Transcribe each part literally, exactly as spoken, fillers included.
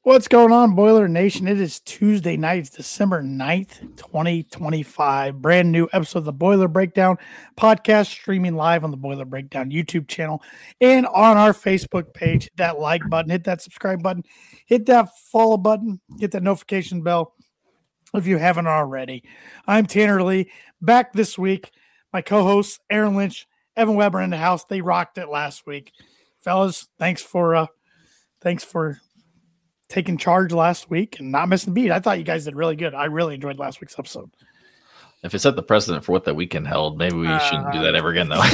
What's going on, Boiler Nation? It is Tuesday night, it's December ninth, twenty twenty-five. Brand new episode of the Boiler Breakdown podcast, streaming live on the Boiler Breakdown YouTube channel and on our Facebook page. Hit that like button, hit that subscribe button, hit that follow button, hit that notification bell if you haven't already. I'm Tanner Lee, back this week. My co-hosts, Aaron Lynch, Evan Weber in the house. They rocked it last week. Fellas, thanks for uh, thanks for taking charge last week and not missing a beat. I thought you guys did really good. I really enjoyed last week's episode. If it set the precedent for what that weekend held, maybe we uh, shouldn't do that ever again, though.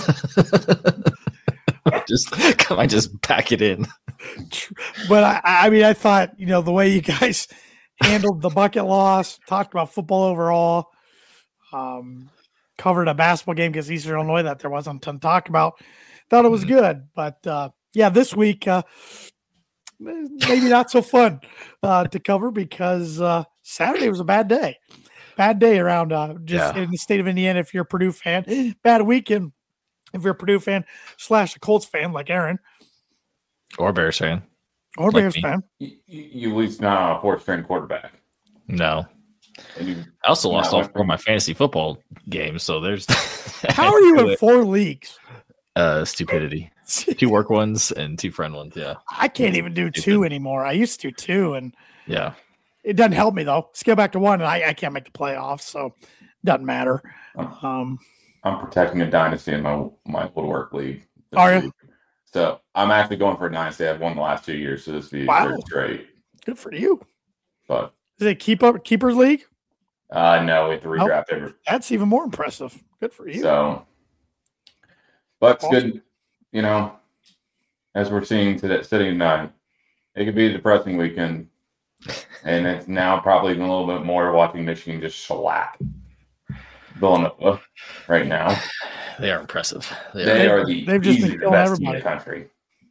just come on, just pack it in. But I, I mean, I thought, you know, the way you guys handled the bucket loss, talked about football overall, um, covered a basketball game because Eastern Illinois that there wasn't a ton to talk about. Thought it was mm-hmm. good. But uh, yeah, this week, uh, maybe not so fun uh, to cover because uh, Saturday was a bad day. Bad day around uh, just yeah. in the state of Indiana if you're a Purdue fan. Bad weekend if you're a Purdue fan slash a Colts fan like Aaron. Or Bears fan. Or like Bears me. fan. You, you at least not on a fourth-string quarterback. No. And you, I also lost all four of my fantasy football games, so there's... How are you in four leagues? Uh, stupidity. Two work ones and two friend ones, yeah. I can't even do two anymore. I used to do two, and yeah, it doesn't help me though. Scale back to one, and I, I can't make the playoffs, so it doesn't matter. Um, I'm protecting a dynasty in my my woodwork league. Are you? So I'm actually going for a dynasty. I've won the last two years, so this will be wow. great. Good for you. But is it keep up keepers league? Uh, no, we have to redraft oh, every. That's even more impressive. Good for you. So, but it's awesome. Good. You know, as we're seeing today, sitting tonight, it could be a depressing weekend, and it's now probably even a little bit more watching Michigan just shellac Villanova right now. They are impressive. They, they are, are the they've just been killing best everybody team in the country.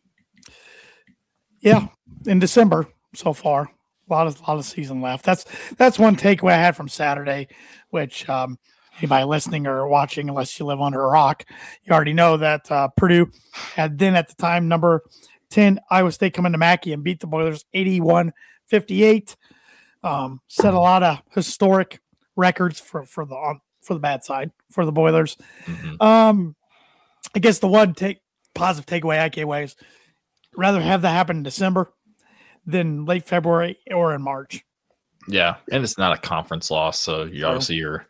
Yeah, in December so far, a lot of a lot of season left. That's that's one takeaway I had from Saturday, which. Um, Anybody listening or watching, unless you live under a rock, you already know that uh, Purdue had then at the time number ten Iowa State come into Mackey and beat the Boilers eighty-one fifty-eight. Um, set a lot of historic records for for the on, for the bad side for the Boilers. Mm-hmm. Um, I guess the one take positive takeaway I came away is rather have that happen in December than late February or in March. Yeah, and it's not a conference loss, so you True. obviously you're.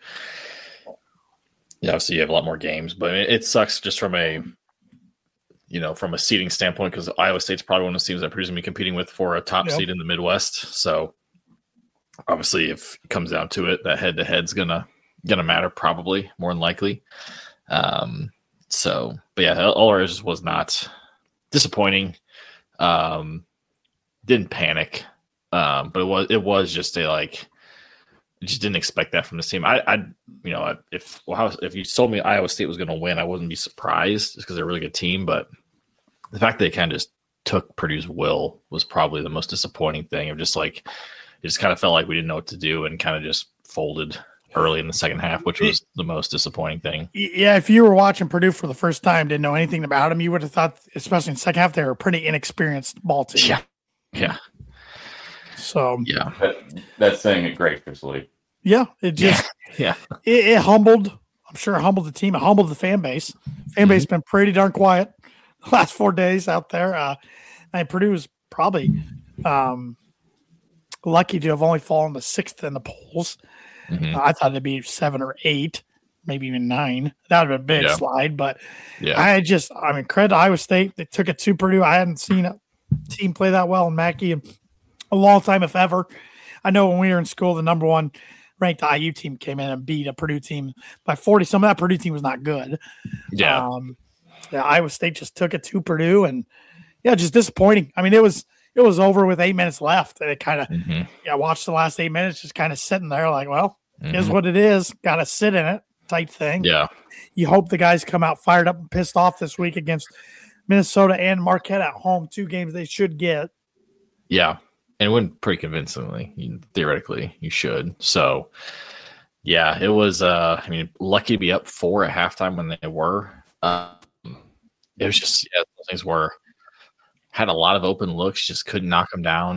Yeah, obviously you have a lot more games, but it, it sucks just from a, you know, from a seeding standpoint because Iowa State's probably one of the teams that Purdue's going to be competing with for a top yep. seed in the Midwest. So obviously, if it comes down to it, that head to head's gonna gonna matter probably more than likely. Um, so, but yeah, all ours was not disappointing. Um, didn't panic, um, but it was it was just a like. Just didn't expect that from the team. I, I you know, if well, if you told me Iowa State was going to win, I wouldn't be surprised just because they're a really good team. But the fact that they kind of just took Purdue's will was probably the most disappointing thing. Of just like, it just kind of felt like we didn't know what to do and kind of just folded early in the second half, which was the most disappointing thing. Yeah, if you were watching Purdue for the first time, didn't know anything about them, you would have thought, especially in the second half, they were a pretty inexperienced ball team. Yeah, yeah. So yeah, that, that's saying it graciously. Yeah, it just yeah, yeah. It, it humbled. I'm sure it humbled the team. It humbled the fan base. Fan base mm-hmm. been pretty darn quiet the last four days out there. Uh, and Purdue is probably um, lucky to have only fallen to sixth in the polls. Mm-hmm. Uh, I thought it'd be seven or eight, maybe even nine. That would have been a big yeah. slide. But yeah. I just, I mean, credit to Iowa State. They took it to Purdue. I hadn't seen a team play that well in Mackey in a long time, if ever. I know when we were in school, the number one ranked I U team came in and beat a Purdue team by forty. Some of that Purdue team was not good. Yeah. Um, yeah, Iowa State just took it to Purdue, and yeah, just disappointing. I mean, it was it was over with eight minutes left, and it kind of mm-hmm. yeah, watched the last eight minutes, just kind of sitting there like, well, mm-hmm. here's what it is. Got to sit in it, type thing. Yeah. You hope the guys come out fired up and pissed off this week against Minnesota and Marquette at home, two games they should get. Yeah. And it went pretty convincingly. You, theoretically, you should. So, yeah, it was, uh, I mean, lucky to be up four at halftime when they were. Um, it was just, yeah, those things were, had a lot of open looks, just couldn't knock them down.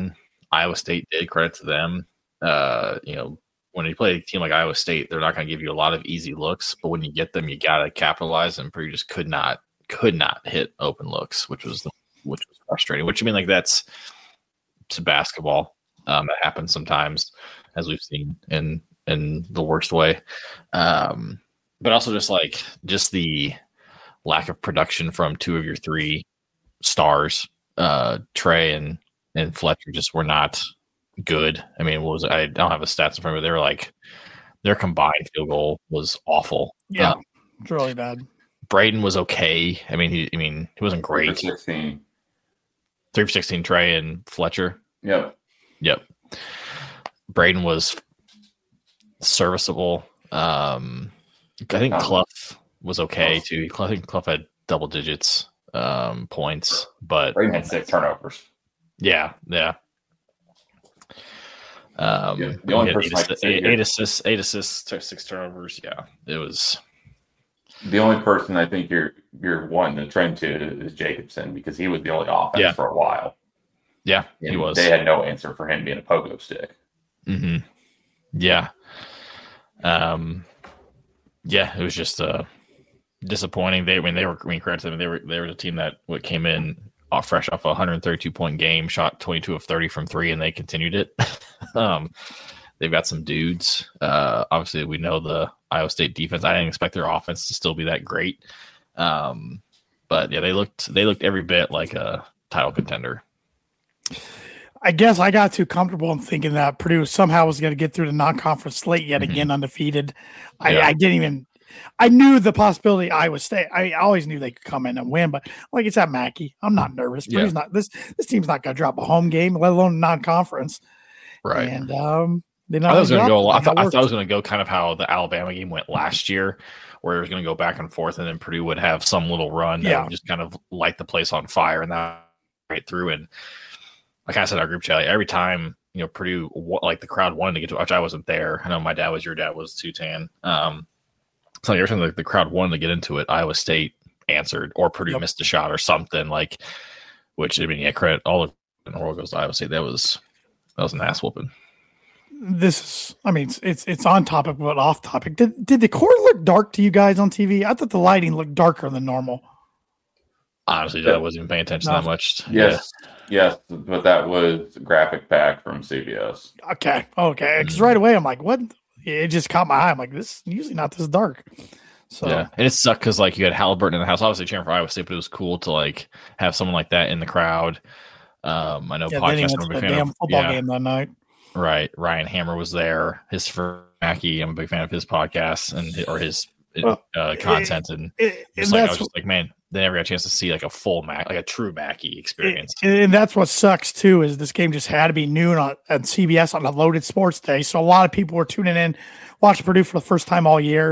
Iowa State did, credit to them. Uh, you know, when you play a team like Iowa State, they're not going to give you a lot of easy looks, but when you get them, you got to capitalize. And Purdue just could not, could not hit open looks, which was the, which was frustrating. Which I mean, like that's to basketball. Um, that happens sometimes, as we've seen in in the worst way. Um, but also just like just the lack of production from two of your three stars, uh, Trey and and Fletcher, just were not good. I mean, what was I don't have the stats in front of me. They were like their combined field goal was awful. Yeah, um, it's really bad. Braden was okay. I mean, he I mean he wasn't great. Three for sixteen. Three for sixteen, Trey and Fletcher. Yep. Yep. Braden was serviceable. Um, I think Clough was okay too. I think Clough had double digits um, points, but Braden had six turnovers. Yeah, yeah. Um, yeah the only person eight, eight, eight assists, eight assists, six turnovers. Yeah, it was. The only person I think you're you're wanting to trend to is Jacobson because he was the only offense yeah. for a while. Yeah, and he was. They had no answer for him being a pogo stick. Mm-hmm. Yeah. Um. Yeah, it was just uh disappointing. They I mean they were I mean credit to them. They were they were the team that what came in off fresh off a one hundred thirty-two point game, shot twenty-two of thirty from three, and they continued it. um, they've got some dudes. Uh, obviously, we know the Iowa State defense. I didn't expect their offense to still be that great. Um, but yeah, they looked they looked every bit like a title contender. I guess I got too comfortable in thinking that Purdue somehow was going to get through the non-conference slate yet mm-hmm. again undefeated. I, yeah. I didn't even. I knew the possibility Iowa State. I always knew they could come in and win, but like it's at Mackey. I'm not nervous. Yeah. Purdue's not this. This team's not going to drop a home game, let alone a non-conference. Right. And um, they I was going to go. I thought, I thought I was going to go kind of how the Alabama game went last year, where it was going to go back and forth, and then Purdue would have some little run that yeah. would just kind of light the place on fire, and that right through. And like I said, our group chat, every time you know Purdue, like the crowd wanted to get to, which I wasn't there. I know my dad was, your dad was too, Tan. Um, so every time the, the crowd wanted to get into it, Iowa State answered, or Purdue yep. missed a shot or something like. Which I mean, yeah, credit all of the world goes to Iowa State. That was that was an ass whooping. This is, I mean, it's, it's it's on topic but off topic. Did did the court look dark to you guys on T V? I thought the lighting looked darker than normal. Honestly, I wasn't even paying attention no. that much. Yes, yeah. yes, but that was a graphic pack from C B S. Okay, okay. Because mm-hmm. right away I'm like, what? It just caught my eye. I'm like, this is usually not this dark. So yeah, and it sucked because like you had Halliburton in the house, obviously cheering for Iowa State, but it was cool to like have someone like that in the crowd. Um, I know yeah, podcast I'm a big fan damn of football yeah, game that night. Right, Ryan Hammer was there. His for Mackey, I'm a big fan of his podcast and or his well, uh, content, it, and it, just like I was just like, man, they never got a chance to see like a full Mac, like a true Mackey experience. It, and that's what sucks too is this game just had to be noon on, on C B S on a loaded sports day, so a lot of people were tuning in, watching Purdue for the first time all year,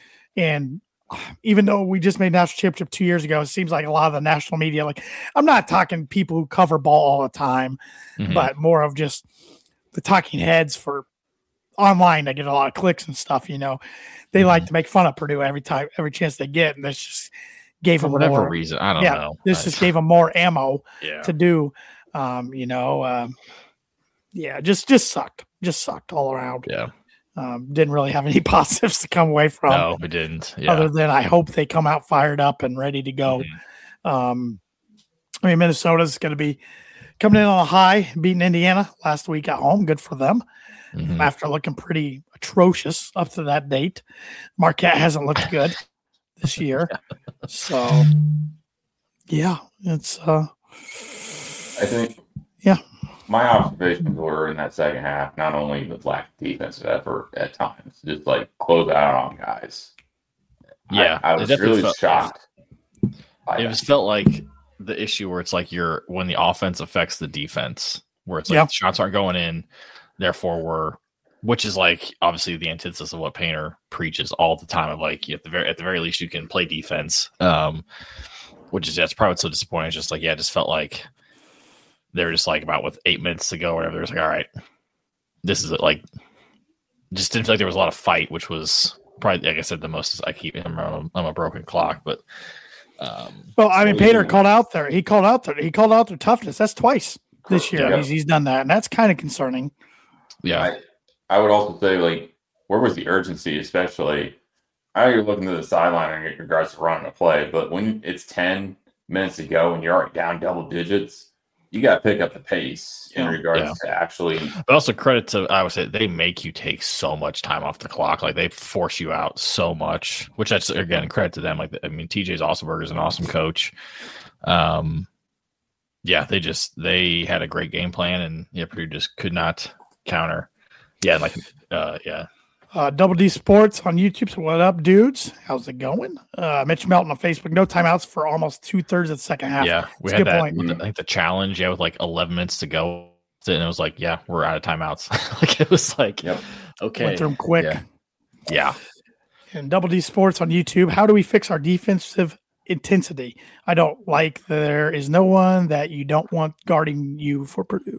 and. Even though we just made national championship two years ago, it seems like a lot of the national media, like I'm not talking people who cover ball all the time, mm-hmm. but more of just the talking heads for online. I get a lot of clicks and stuff, you know, they mm-hmm. like to make fun of Purdue every time, every chance they get. And this just gave for them whatever more, reason. I don't yeah, know. This I, just gave them more ammo yeah. to do, um, you know, um, yeah, just, just sucked, just sucked all around. Yeah. Um, didn't really have any positives to come away from. No, we didn't. Yeah. Other than I hope they come out fired up and ready to go. Mm-hmm. Um, I mean, Minnesota's going to be coming in on a high, beating Indiana last week at home. Good for them. Mm-hmm. After looking pretty atrocious up to that date, Marquette hasn't looked good this year. So, yeah, it's. Uh, I think. Yeah. My observations were in that second half, not only the lack of defensive effort at times, just like close out on guys. Yeah, I, I was really felt, shocked. It just felt like the issue where it's like you're when the offense affects the defense, where it's like yeah. shots aren't going in, therefore we're, which is like obviously the antithesis of what Painter preaches all the time of like at the very at the very least you can play defense, um, which is that's probably what's so disappointing. It's just like yeah, it just felt like. They were just like about with eight minutes to go or whatever. They're just like, all right, this is it. Like, just didn't feel like there was a lot of fight, which was probably, like I said, the most I keep. I'm a, I'm a broken clock, but. Um, well, I mean, Painter called out there. He called out there. He called out their toughness. That's twice. this year. Yeah. He's, he's done that, and that's kind of concerning. Yeah. I, I would also say, like, where was the urgency, especially? I know you're looking to the sideline in regards to running a play, but when it's ten minutes to go and you're already down double digits, you got to pick up the pace in Yeah. regards Yeah. to actually. But also credit to, I would say, they make you take so much time off the clock. Like they force you out so much, which that's, again, credit to them. Like, I mean, T J Ossenberger is an awesome coach. Um, yeah, they just, they had a great game plan, and yeah, Purdue just could not counter. Yeah, like, uh, yeah. Uh, Double D Sports on YouTube. So what up, dudes? How's it going? Uh, Mitch Melton on Facebook. No timeouts for almost two thirds of the second half. Yeah, we That's a had good that. point. With the, I think the challenge, yeah, with like eleven minutes to go, and it was like, yeah, we're out of timeouts. Like it was like, Yep. okay, Went through them quick. Yeah. yeah, And Double D Sports on YouTube. How do we fix our defensive intensity? I don't like there is no one that you don't want guarding you for Purdue.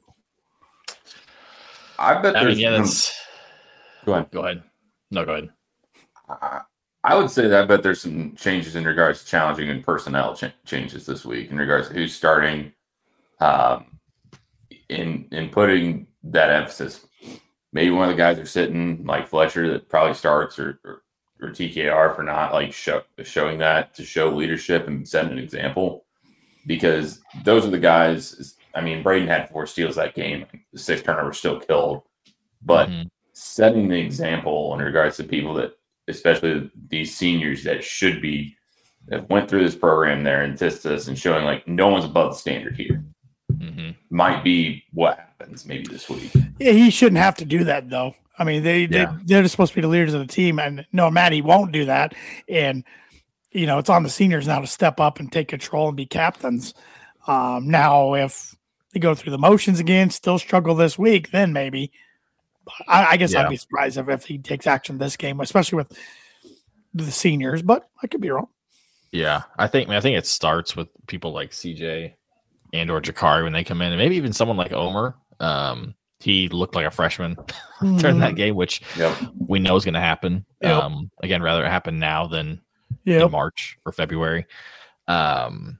I bet I there's. mean, yeah, that's. Go ahead. Go ahead. No, go ahead. I, I would say that I bet there's some changes in regards to challenging and personnel ch- changes this week in regards to who's starting, um, in in putting that emphasis. Maybe one of the guys are sitting like Fletcher that probably starts, or or, or T K R for not like show, showing that to show leadership and set an example, because those are the guys. I mean, Braden had four steals that game. The six turnovers still killed, but. Mhm. Setting the example in regards to people that, especially these seniors that should be, that went through this program there in Tistas and showing like no one's above the standard here, Mhm. might be what happens maybe this week. Yeah, he shouldn't have to do that though. I mean, they, Yeah. they they're supposed to be the leaders of the team, and no, Maddie won't do that. And you know, it's on the seniors now to step up and take control and be captains. Um, now, if they go through the motions again, still struggle this week, then maybe. I, I guess Yeah. I'd be surprised if, if he takes action this game, especially with the seniors. But I could be wrong. Yeah, I think. I, mean, I think it starts with people like C J and or Jakari when they come in, and maybe even someone like Omer. Um, he looked like a freshman during that game, which Yep. we know is going to happen. Yep. Um, again, rather it happen now than Yeah, in March or February. Um,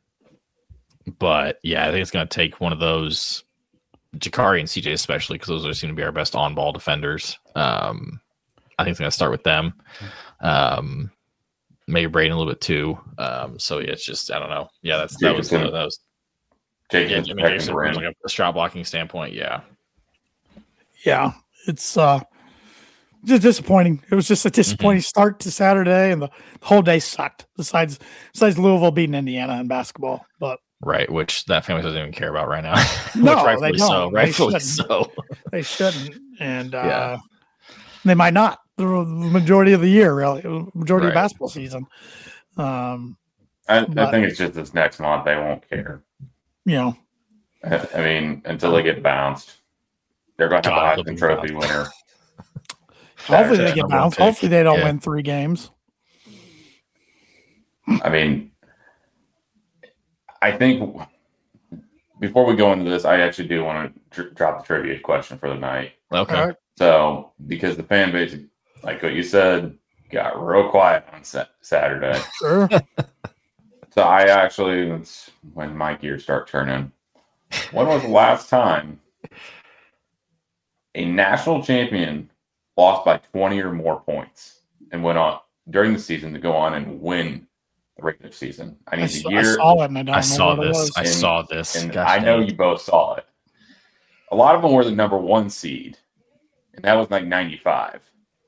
but yeah, I think it's going to take one of those, Jakari and C J especially, because those are seem to be our best on-ball defenders. Um, I think it's going to start with them. Um, maybe Braden a little bit too. Um, so yeah, it's just I don't know. Yeah, that's that was Jacobson. that was yeah. I Jacobson mean, Jason, protecting the from rim. like a, a shot blocking standpoint, yeah, yeah. It's uh, just disappointing. It was just a disappointing Mm-hmm. start to Saturday, and the, the whole day sucked. Besides, besides Louisville beating Indiana in basketball, but right. Which that family doesn't even care about right now. No, Which rightfully they so. don't. They Rightfully shouldn't. so. they shouldn't, and uh, Yeah. they might not the majority of the year, really, majority of Right. basketball season. Um, I, But- I think it's just this next month they won't care. you know, I, I mean, until they get bounced, they're going to God, have they'll a be Heisman Trophy bounced. winner. hopefully they Saturday. get number one bounced. pick. Hopefully they don't Yeah. win three games. I mean, I think before we go into this, I actually do want to dr- drop the trivia question for the night. Okay. All right. So, because the fan base, like what you said, got real quiet on sa- Saturday. Sure. So, I actually, it's when my gears start turning. When was the last time a national champion lost by twenty or more points and went on during the season to go on and win the regular season? I I, need s- the I year. saw it and I don't I remember saw what it this. was. I And- saw this. And Gosh I know dang. you both saw it. A lot of them were the number one seed, and that was like ninety-five.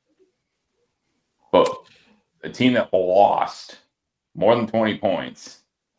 But a team that lost more than twenty points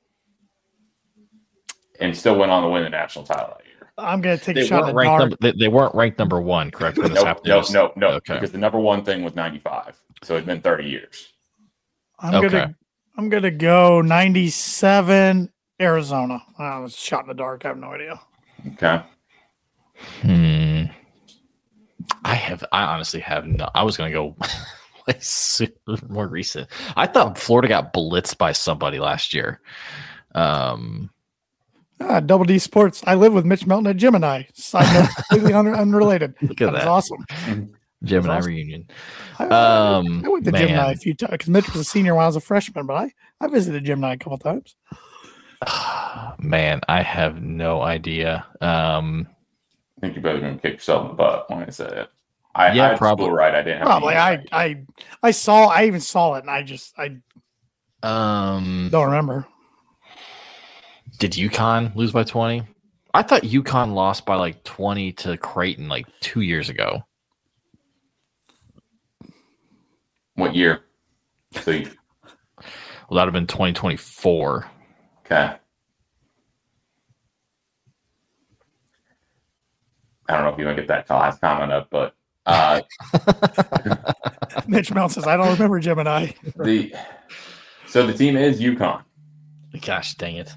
and still went on to win the national title that year. I'm going to take a They shot in weren't the ranked. dark. Number, they, they weren't ranked number one, correct? When this No, happened? It no, was- no, no, Okay. because the number one thing was ninety-five, so it'd been thirty years. I'm Okay. gonna I'm gonna go ninety-seven Arizona. I was shot in the dark. I have no idea. Okay, Hmm. I have. I honestly have no. I was going to go like super more recent. I thought Florida got blitzed by somebody last year. Um. Ah, Double D Sports. I live with Mitch Melton at Gemini. Side note, completely un- unrelated. Look at That was that. awesome. Gemini awesome. reunion. I, Um, I went to man. Gemini a few times because Mitch was a senior when I was a freshman, but I, I visited Gemini a couple times. Man, I have no idea. Um, I think you better gonna kick yourself in the butt when I say it. I, yeah, I probably right. I didn't have probably. I, right. I I saw. I even saw it, and I just I um don't remember. Did UConn lose by twenty? I thought UConn lost by like twenty to Creighton like two years ago. What year? So you, well, that would have been twenty twenty-four. Okay. I don't know if you want to get that last comment up, but uh, Mitch Mel says, I don't remember Gemini. the so the team is UConn. Gosh dang it.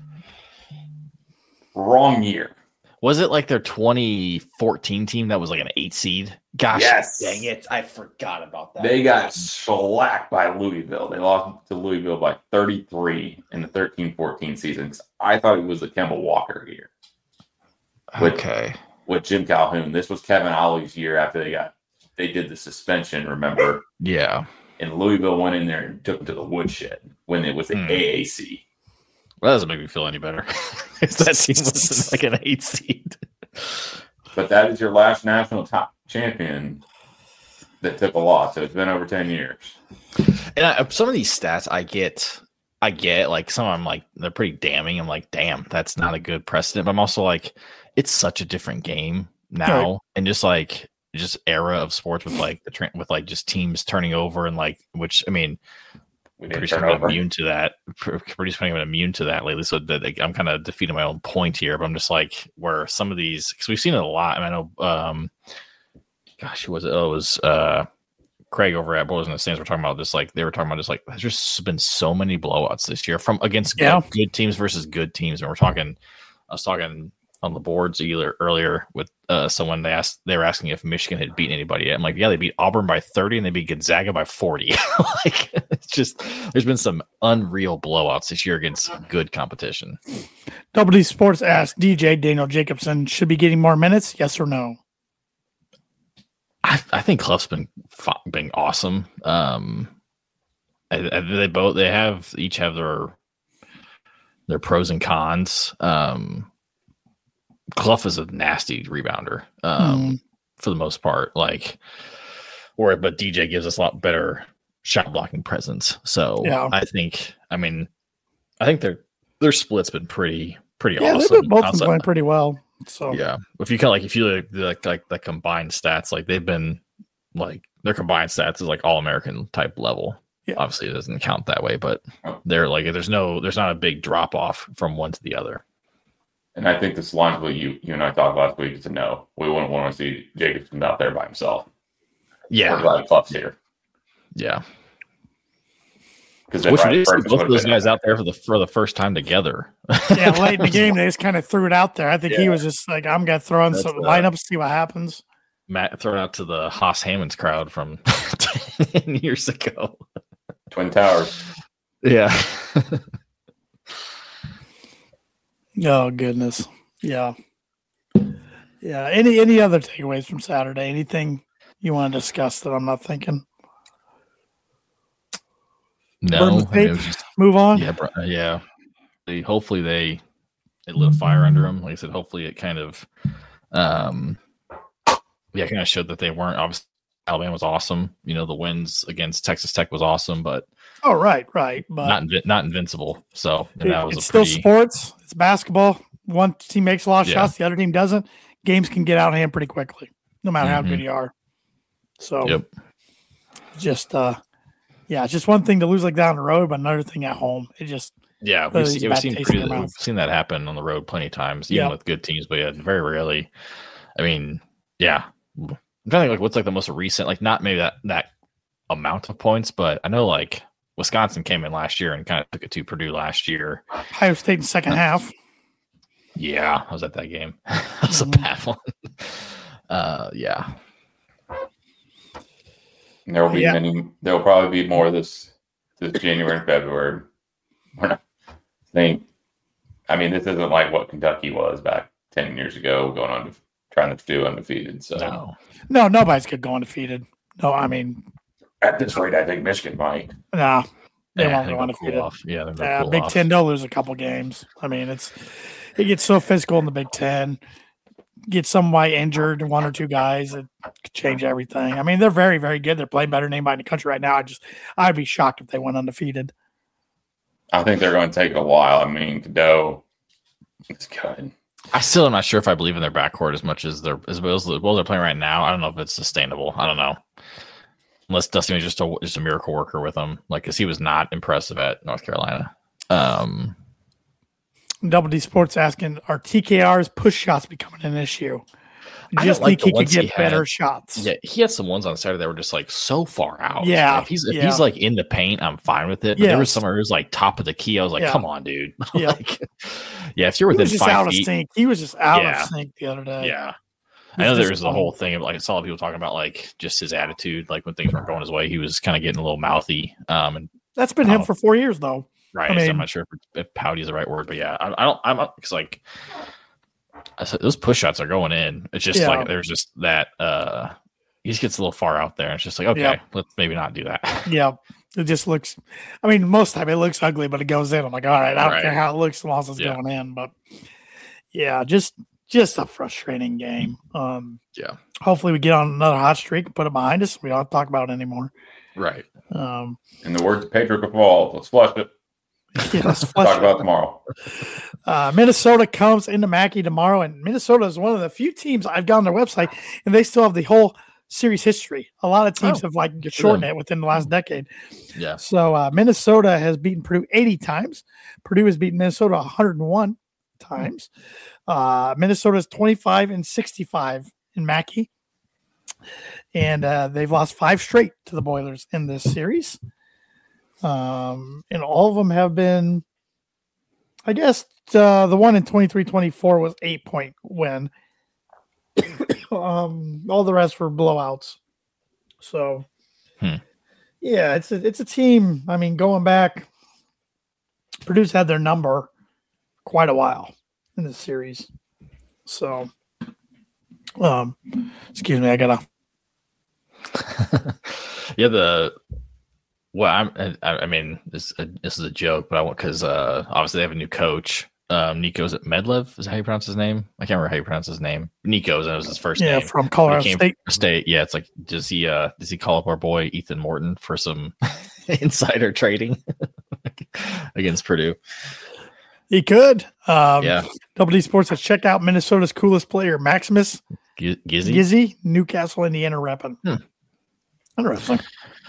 Wrong year. Was it like their twenty fourteen team that was like an eight seed? Gosh yes. Dang it. I forgot about that. They got shellacked by Louisville. They lost to Louisville by thirty-three in the thirteen fourteen season. I thought it was the Kemba Walker year. With, okay. With Jim Calhoun. This was Kevin Ollie's year after they got they did the suspension, remember? Yeah. And Louisville went in there and took them to the woodshed when it was the mm. A A C. Well, that doesn't make me feel any better. That team was like an eight seed. But that is your last national top champion that took a loss. So it's been over ten years. And I, some of these stats I get, I get like some of them like they're pretty damning. I'm like, damn, that's not a good precedent. But I'm also like, it's such a different game now, right. And just like just era of sports with like the tra- with like just teams turning over and like which I mean. We pretty sure I'm immune to that. Pretty sure I'm immune to that lately. So that I'm kind of defeating my own point here. But I'm just like where some of these because we've seen it a lot. I, mean, I know. Um, gosh, who was it? Oh, it was uh, Craig over at Boys in the Stands. We're talking about this. Like they were talking about just like there's just been so many blowouts this year from against yeah. good, good teams versus good teams. And we're talking. I was talking on the boards either earlier with uh, someone. They asked. They were asking if Michigan had beaten anybody yet. I'm like, yeah, they beat Auburn by thirty and they beat Gonzaga by forty. Like it's just there's been some unreal blowouts this year against good competition. Double D Sports asked D J Daniel Jacobson should be getting more minutes. Yes or no? I, I think Clough's been been awesome. Um, I, I, they both they have each have their their pros and cons. Um, Clough is a nasty rebounder um, mm. for the most part. Like, or but D J gives us a lot better shot blocking presence. So yeah. I think, I mean, I think their their split's been pretty pretty yeah, awesome. They've both been playing pretty well. So yeah, if you kind of like if you like like like the combined stats, like they've been like their combined stats is like all American type level. Yeah. Obviously, it doesn't count that way, but they're like there's no there's not a big drop off from one to the other. And I think this lines what you you and I talked last week is a no. We wouldn't want to see Jacobson out there by himself. Yeah, or glad Clough's here. Yeah, because which would see both of those guys out there for the for the first time together. Yeah, late in the game, they just kind of threw it out there. I think yeah. he was just like, "I'm gonna throw in That's some uh, lineups, see what happens." Matt thrown out to the Haas Hammonds crowd from ten years ago. Twin Towers. Yeah. Oh goodness, yeah, yeah. Any any other takeaways from Saturday? Anything you want to discuss that I'm not thinking? No, I mean, it was just, move on. Yeah, yeah. They, hopefully they it lit a fire under them. Like I said, hopefully it kind of, um, yeah, kind of showed that they weren't. Obviously, Alabama was awesome. You know, the wins against Texas Tech was awesome, but. Oh, right, right. But not invi- not invincible. So it, that was it's a pretty... still sports. It's basketball. One team makes a lot of yeah. shots, the other team doesn't. Games can get out of hand pretty quickly, no matter mm-hmm. how good you are. So yep. just uh yeah, it's just one thing to lose like that on the road, but another thing at home. It just yeah, we've seen, we've, seen pretty, we've seen that happen on the road plenty of times, even yep. with good teams, but yeah, very rarely. I mean, yeah. I'm trying to think like what's like the most recent, like not maybe that that amount of points, but I know like Wisconsin came in last year and kind of took it to Purdue last year. Ohio State in the second half. Yeah, I was at that game. That was mm-hmm. a bad one. Uh, yeah. There will be yeah. many. There will probably be more this this January and February. We're not, I think. I mean, this isn't like what Kentucky was back ten years ago, going on trying to do undefeated. So no, no, nobody's could go undefeated. No, I mean. At this rate, I think Michigan might. Nah, They yeah, won't go undefeated. Cool off. Yeah, yeah cool Big off. Ten, they'll lose a couple games. I mean, it's it gets so physical in the Big Ten. Get somebody injured, one or two guys, it could change everything. I mean, they're very, very good. They're playing better than anybody in the country right now. I just, I'd be shocked if they went undefeated. I think they're going to take a while. I mean, Cadeau is good. I still am not sure if I believe in their backcourt as much as they're as well as, as well as they're playing right now. I don't know if it's sustainable. I don't know. Unless Dustin was just a just a miracle worker with them, like because he was not impressive at North Carolina. Um, Double D Sports asking, are T K R's push shots becoming an issue? Just like think he could get he better had. shots. Yeah, he had some ones on Saturday that were just like so far out. Yeah, if he's if yeah. he's like in the paint, I'm fine with it. But yes. there was some where it was like top of the key. I was like, yeah. come on, dude. Yeah, like, yeah. If you're within he was just five out feet, of sync. He was just out yeah. of sync the other day. Yeah. I know there was the whole thing of like I saw people talking about like just his attitude, like when things weren't going his way, he was kind of getting a little mouthy. Um, and that's been him for four years though. Right. I mean, so I'm not sure if, if pouty is the right word, but yeah, I, I don't. I'm because like I said, those push shots are going in. It's just Yeah. like there's just that. uh He just gets a little far out there. It's just like okay, Yeah. let's maybe not do that. Yeah, it just looks. I mean, most of the time it looks ugly, but it goes in. I'm like, all right, I don't Right. care how it looks as long as it's Yeah. going in. But yeah, just just a frustrating game. Um, Yeah. Hopefully we get on another hot streak and put it behind us. We don't have to talk about it anymore. Right. Um, In the words of Pedro Caval, let's flush it. yeah, let's flush Talk it. about tomorrow. Uh, Minnesota comes into Mackey tomorrow, and Minnesota is one of the few teams I've gone on their website, and they still have the whole series history. A lot of teams Oh, have like shortened it within the last decade. Yeah. So uh, Minnesota has beaten Purdue eighty times. Purdue has beaten Minnesota one hundred one times. Uh, Minnesota is twenty-five and sixty-five in Mackey, and uh, they've lost five straight to the Boilers in this series. Um, and all of them have been, I guess, uh, the one in twenty-three twenty-four was eight point win. um, all the rest were blowouts. So, Hmm. yeah, it's a, it's a team. I mean, going back, Purdue's had their number quite a while in this series. So, um, excuse me, I gotta. yeah. The well, I'm. I, I mean, this this is a joke, but I want because uh, obviously they have a new coach. Um, Nico's at Medlev. Is that how you pronounce his name? I can't remember how you pronounce his name. Nico's, and it was his first Yeah, name. from Colorado He came State. from State. Yeah, it's like does he uh does he call up our boy Ethan Morton for some insider trading against Purdue? He could. Um, Yeah. Double D Sports has checked out Minnesota's coolest player, Maximus G- Gizzy. Gizzy, Newcastle, Indiana repping. Hmm. Interesting.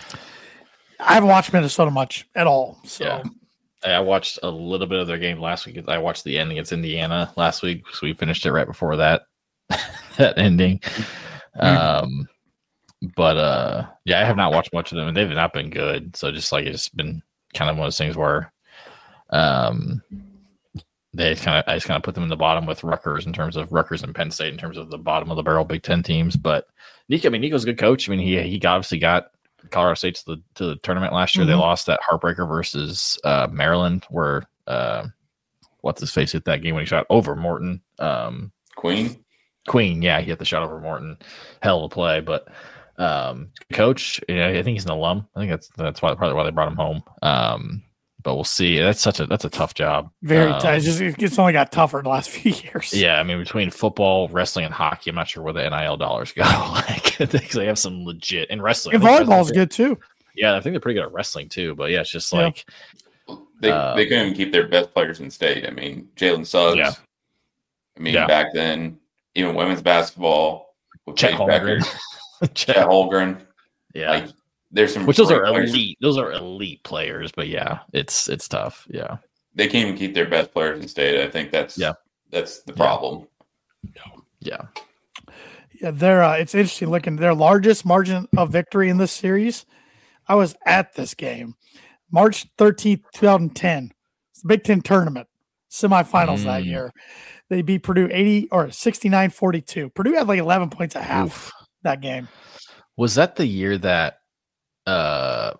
I haven't watched Minnesota much at all. So Yeah. I watched a little bit of their game last week. I watched the end against Indiana last week, so we finished it right before that that ending. Um, but uh, yeah, I have not watched much of them, and they've not been good. So just like it's been kind of one of those things where, um, they kind of I just kind of put them in the bottom with Rutgers in terms of Rutgers and Penn State in terms of the bottom of the barrel Big Ten teams. But Nico, I mean, Nico's a good coach. I mean, he he obviously got Colorado State to the to the tournament last year. Mhm. They lost that heartbreaker versus uh, Maryland, where uh, what's his face hit that game when he shot over Morton. Um, Queen. Queen, yeah, he hit the shot over Morton. Hell of a play, but um, coach, yeah, I think he's an alum. I think that's that's why probably why they brought him home. Um, but we'll see. That's such a that's a tough job. very um, tough. It's just it's only got tougher in the last few years. Yeah, I mean, between football, wrestling, and hockey, I'm not sure where the N I L dollars go. Like, they have some legit in wrestling. And I think volleyball's wrestling- good too. Yeah, I think they're pretty good at wrestling too. But yeah, it's just Yeah. like They Uh, they couldn't even keep their best players in state. I mean, Jalen Suggs. Yeah. I mean, Yeah. back then, even women's basketball with Chet Paige Holmgren. Becker, Chet Holmgren. Yeah, Like, there's some which those great are players. elite. Those are elite players. But yeah, it's it's tough. Yeah, They can't even keep their best players in state. I think that's Yeah. that's the Yeah. problem. yeah. Yeah, they're uh, it's interesting looking. Their largest margin of victory in this series. I was at this game, March thirteenth, twenty ten. It's the Big Ten tournament semifinals that Mm. year. They beat Purdue eighty or sixty-nine forty-two. Purdue had like eleven points a half Oof. that game. Was that the year that uh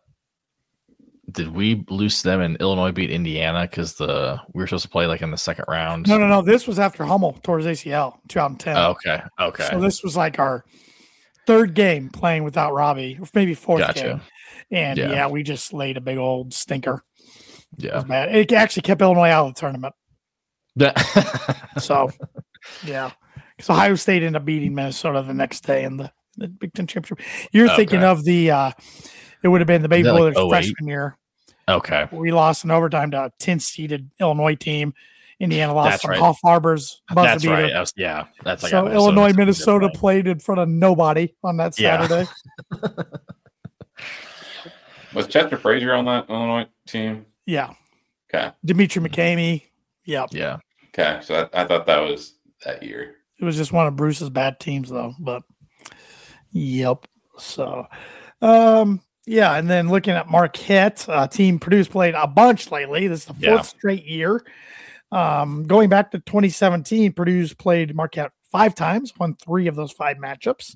did we lose to them and Illinois beat Indiana because the we were supposed to play like in the second round? No, no, no. This was after Hummel tore his A C L, twenty ten. Oh, okay, okay, So this was like our third game playing without Robbie, or maybe fourth Gotcha. game. And yeah. Yeah. we just laid a big old stinker. It Yeah. was bad. It actually kept Illinois out of the tournament. That- So, yeah. Because Ohio State ended up beating Minnesota the next day in the, the Big Ten Championship. You're Okay. thinking of the, uh, it would have been the Bay Is that like Boilers oh eight? freshman year. okay. We lost in overtime to a ten-seeded Illinois team. Indiana lost That's from right. Hoff Harbor's buzzer That's beater. right. I was, yeah. That's like So I- Illinois, so Minnesota different. played in front of nobody on that Yeah. Saturday. Was Chester Frazier on that Illinois team? Yeah. Okay. Dimitri McCamey. Yep. Yeah. Okay. So I, I thought that was that year. It was just one of Bruce's bad teams, though. But yep. So, um, yeah. And then looking at Marquette, uh, team Purdue's played a bunch lately. This is the fourth Yeah. straight year. Um, going back to twenty seventeen, Purdue's played Marquette five times, won three of those five matchups.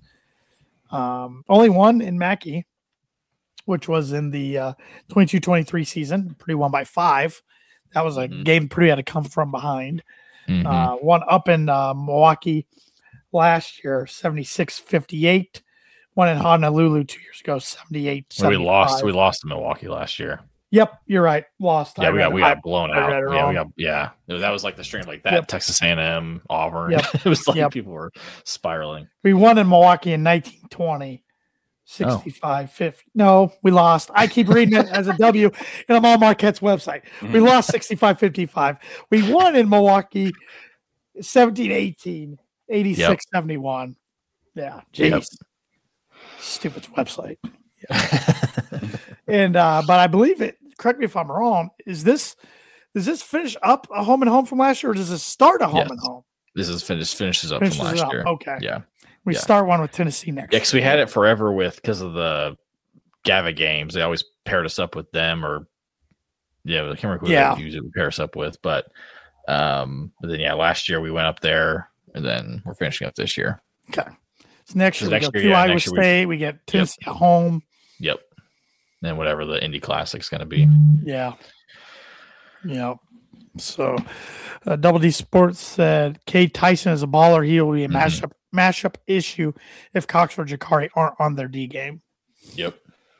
Um, only one in Mackey, which was in the uh, twenty-two twenty-three season. Purdue won by five. That was a Mhm. game Purdue had to come from behind. Mhm. Uh, one up in uh, Milwaukee last year, seventy-six fifty-eight. One in Honolulu two years ago, seventy-eight we lost. seventy-five. We lost to Milwaukee last year. Yep, you're right. Lost. Yeah, I we read got it. we got blown I out. read it Yeah, wrong. we got yeah. That was like the stream like that. Yep. Texas A and M, Auburn. Yep. It was like Yep. people were spiraling. We won in Milwaukee in nineteen twenty. sixty-five fifty. No, we lost. I keep reading it as a W, and I'm on Marquette's website. We Mhm. lost sixty-five fifty-five. We won in Milwaukee seventeen eighteen, eighty-six seventy-one. Yeah, jeez. Yep. Stupid website. Yeah. and uh, but I believe it. Correct me if I'm wrong. Is this does this finish up a home and home from last year, or does this start a home Yes. and home? This is finished finishes up Finishes from it last up. year. Okay. Yeah. We yeah. start one with Tennessee next. Yeah, because we had it forever with because of the Gava games. They always paired us up with them, or yeah, I can't remember who Yeah. they usually pair us up with. But um, but then yeah, last year we went up there, and then we're finishing up this year. Okay. So next year So we next go year, to yeah, Iowa next year we- State. We get Tennessee at home. Yep. And whatever the Indy Classic's going to be. Yeah. Yeah. So, uh, Double D Sports said Cade Tyson is a baller. He will be a Mhm. mashup mashup issue if Cox or Jakari aren't on their D game. Yep.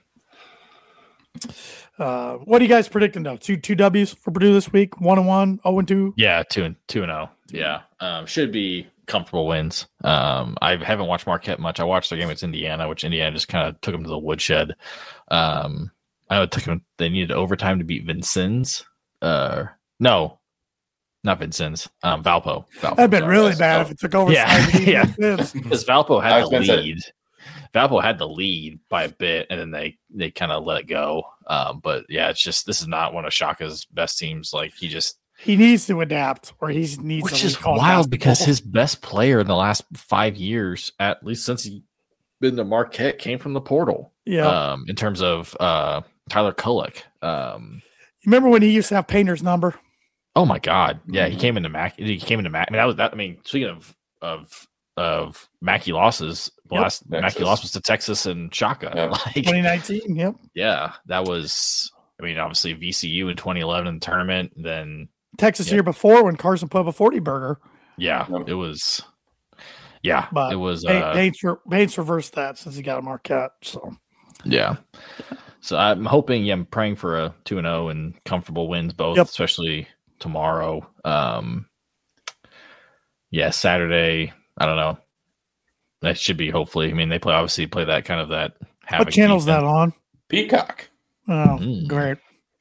Uh, what are you guys predicting though? Two two W's for Purdue this week. One and one. Oh and two. Yeah, two and two and zero. Yeah, um, should be comfortable wins. Um, I haven't watched Marquette much. I watched their game against Indiana, which Indiana just kind of took them to the woodshed. Um, I know it took them. They needed overtime to beat Vincennes. Uh, no, not Vincennes. Um, Valpo. Valpo That'd been sorry, really guys. bad Oh, if it took over. Yeah, yeah. yeah. because Valpo I had was the gonna say- lead. Valpo had the lead by a bit, and then they they kind of let it go. Um, but yeah, it's just this is not one of Shaka's best teams. Like he just. He needs to adapt, or he needs Which to is recall wild because basketball. his best player in the last five years, at least since he's been to Marquette, came from the portal. yeah. Um, in terms of uh, Tyler Kulik. Um, You remember when he used to have Painter's number? oh my God, yeah, he Mhm. came into Mac. He came into Mac. I mean, that was that. I mean, speaking of of of Mackey losses, the Yep. last Mackey Texas. loss was to Texas and Shaka. Yep. Like, twenty nineteen. Yep. yeah, that was. I mean, obviously V C U in twenty eleven in the tournament. Then Texas Yep. year before when Carson put up a forty burger. yeah, Yep. it was. Yeah, But it was. Paint- Uh, Paints, re- Paints reversed that since he got a Marquette. So Yeah. So I'm hoping, yeah, I'm praying for a two and zero and comfortable wins both, Yep. especially tomorrow. Um, yeah, Saturday. I don't know. That should be hopefully. I mean, they play obviously play that kind of that. what channel's that on? Peacock. Oh, Mm. great.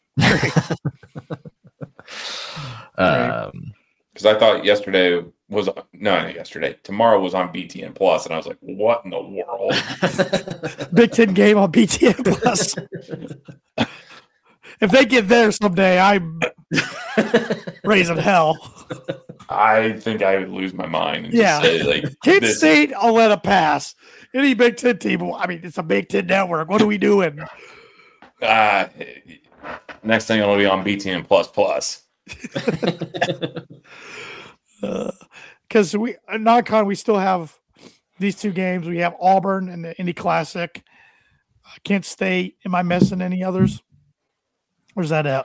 um, Because I thought yesterday was no, not yesterday. Tomorrow was on B T N Plus, and I was like, "What in the world?" Big Ten game on B T N Plus. If they get there someday, I'm raising hell. I think I would lose my mind. And Yeah. just say, like, Kent this- State, I'll let it pass. Any Big Ten team, I mean, it's a Big Ten network. What are we doing? Uh, next thing it'll be on B T N Plus Plus. Because we, at non-con, we still have these two games. We have Auburn and the Indy Classic. Uh, Kent State. Am I missing any others? Where's that at?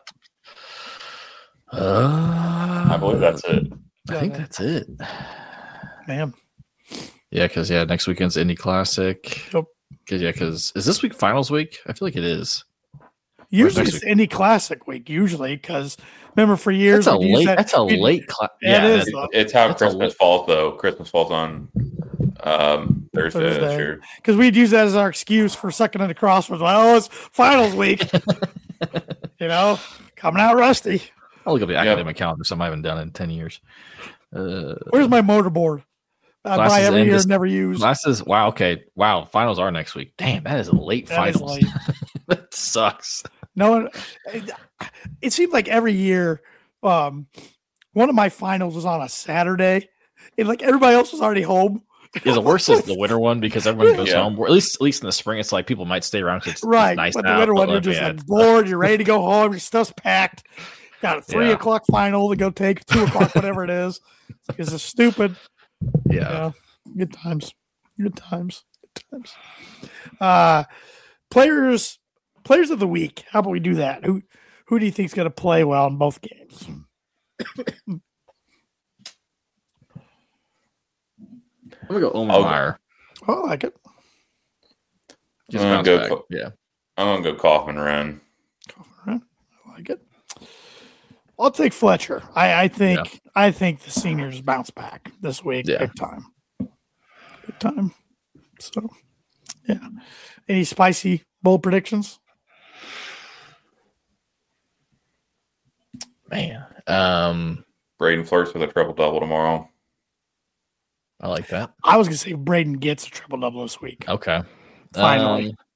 uh, I believe that's it. I think that's it. Man. Yeah, because yeah, next weekend's Indy Classic. Yep. Cause yeah, because is this week finals week? I feel like it is. Usually it's Indy Classic week. Usually, because remember for years that's a late. That, that's a late class. Yeah, yeah, it is. It's, it's how Christmas falls though. Christmas falls on um, Thursday, Thursday. This year. Because we'd use that as our excuse for second into crossroads. Well, it's finals week. You know, coming out rusty. I'll look at the academic yep. calendar. Something I haven't done in ten years. Uh, Where's my motorboard? I buy every year and never use. Classes. Wow. Okay. Wow. Finals are next week. Damn, that is a late that finals. Late. That sucks. No, it, it seems like every year, um, one of my finals was on a Saturday, and like everybody else was already home. Yeah, the worst is the winter one because everyone goes yeah. home. Or at least, at least in the spring, it's like people might stay around because it's, right. it's nice. But the out, winter but one, you're just like bored. You're ready to go home. Your stuff's packed. Got a three yeah. o'clock final to go take. Two o'clock, whatever it is. It's just stupid. Yeah. yeah. Good times. Good times. Good times. Uh, players. Players of the week. How about we do that? Who who do you think is going to play well in both games? I'm going to go Owen Meyer. Oh, I like it. Just I'm gonna go, yeah. I'm going to go Kaufman Wren. Kaufman Wren. I like it. I'll take Fletcher. I, I think yeah. I think the seniors bounce back this week. Yeah. Big time. Big time. So, yeah. Any spicy bold predictions? Man, um, Braden flirts with a triple double tomorrow. I like that. I was gonna say Braden gets a triple double this week. Okay, finally, um,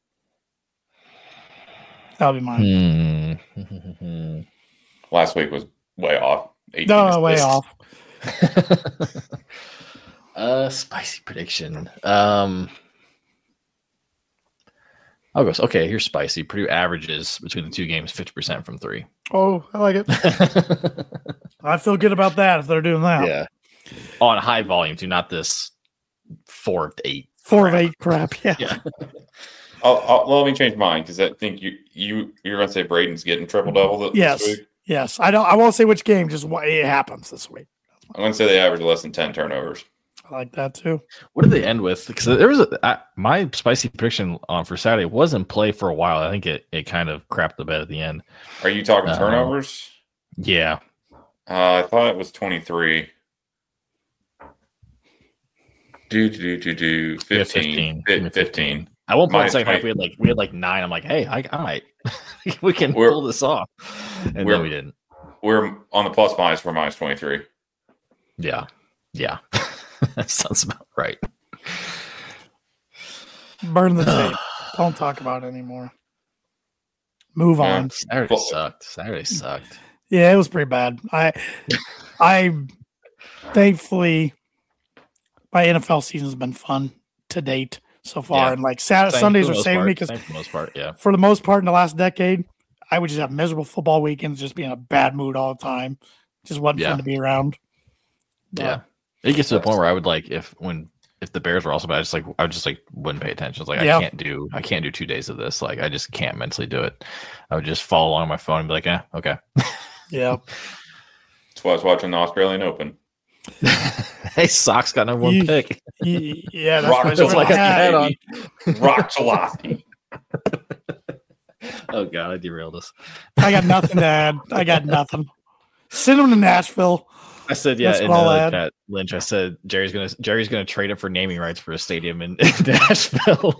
that'll be mine. Hmm. Last week was way off. No, way off. uh, spicy prediction. Um, I'll go. Okay, here's spicy. Purdue averages between the two games fifty percent from three. Oh, I like it. I feel good about that if they're doing that. Yeah. On high volume, too, not this four of eight. Four crap. of eight crap, yeah. yeah. I'll, I'll, let me change mine because I think you, you, you're going to say Braden's getting triple-double this yes. week. Yes. I don't. I won't say which game, just what it happens this week. I'm going to say they average less than ten turnovers. I like that, too. What did they end with? Because there was a I, my spicy prediction on for Saturday was in play for a while. I think it, it kind of crapped the bed at the end. Are you talking turnovers? Um, yeah. Uh, I thought it was twenty-three. Do do do do fifteen. fifteen. fifteen. At one point in the second half, we had like we had like nine. I'm like, hey, I, I might we can we're, pull this off, and then we didn't. We're on the plus minus. We're minus twenty-three. Yeah, yeah, that sounds about right. Burn the tape. Don't talk about it anymore. Move yeah. on. Saturday sucked. Saturday sucked. Yeah, it was pretty bad. I, I, thankfully, my N F L season has been fun to date so far, yeah. and like Saturday, Sundays are saving me because for the most part, yeah. For the most part, in the last decade, I would just have miserable football weekends, just be in a bad mood all the time. Just wasn't yeah. fun to be around. But, yeah, it gets to the point where I would like if when if the Bears were also bad, I just like I would just like wouldn't pay attention. It's like yeah. I can't do I can't do two days of this. Like I just can't mentally do it. I would just follow along on my phone and be like, eh, okay. Yeah. That's why I was watching the Australian Open. Hey, Sox got number one you, pick. You, yeah, that's Rock, what just like I had on. Rock Chalosky. Oh God, I derailed us. I got nothing to add. I got nothing. Send him to Nashville. I said, yeah, in the chat, Lynch. I said Jerry's gonna Jerry's gonna trade it for naming rights for a stadium in, in Nashville.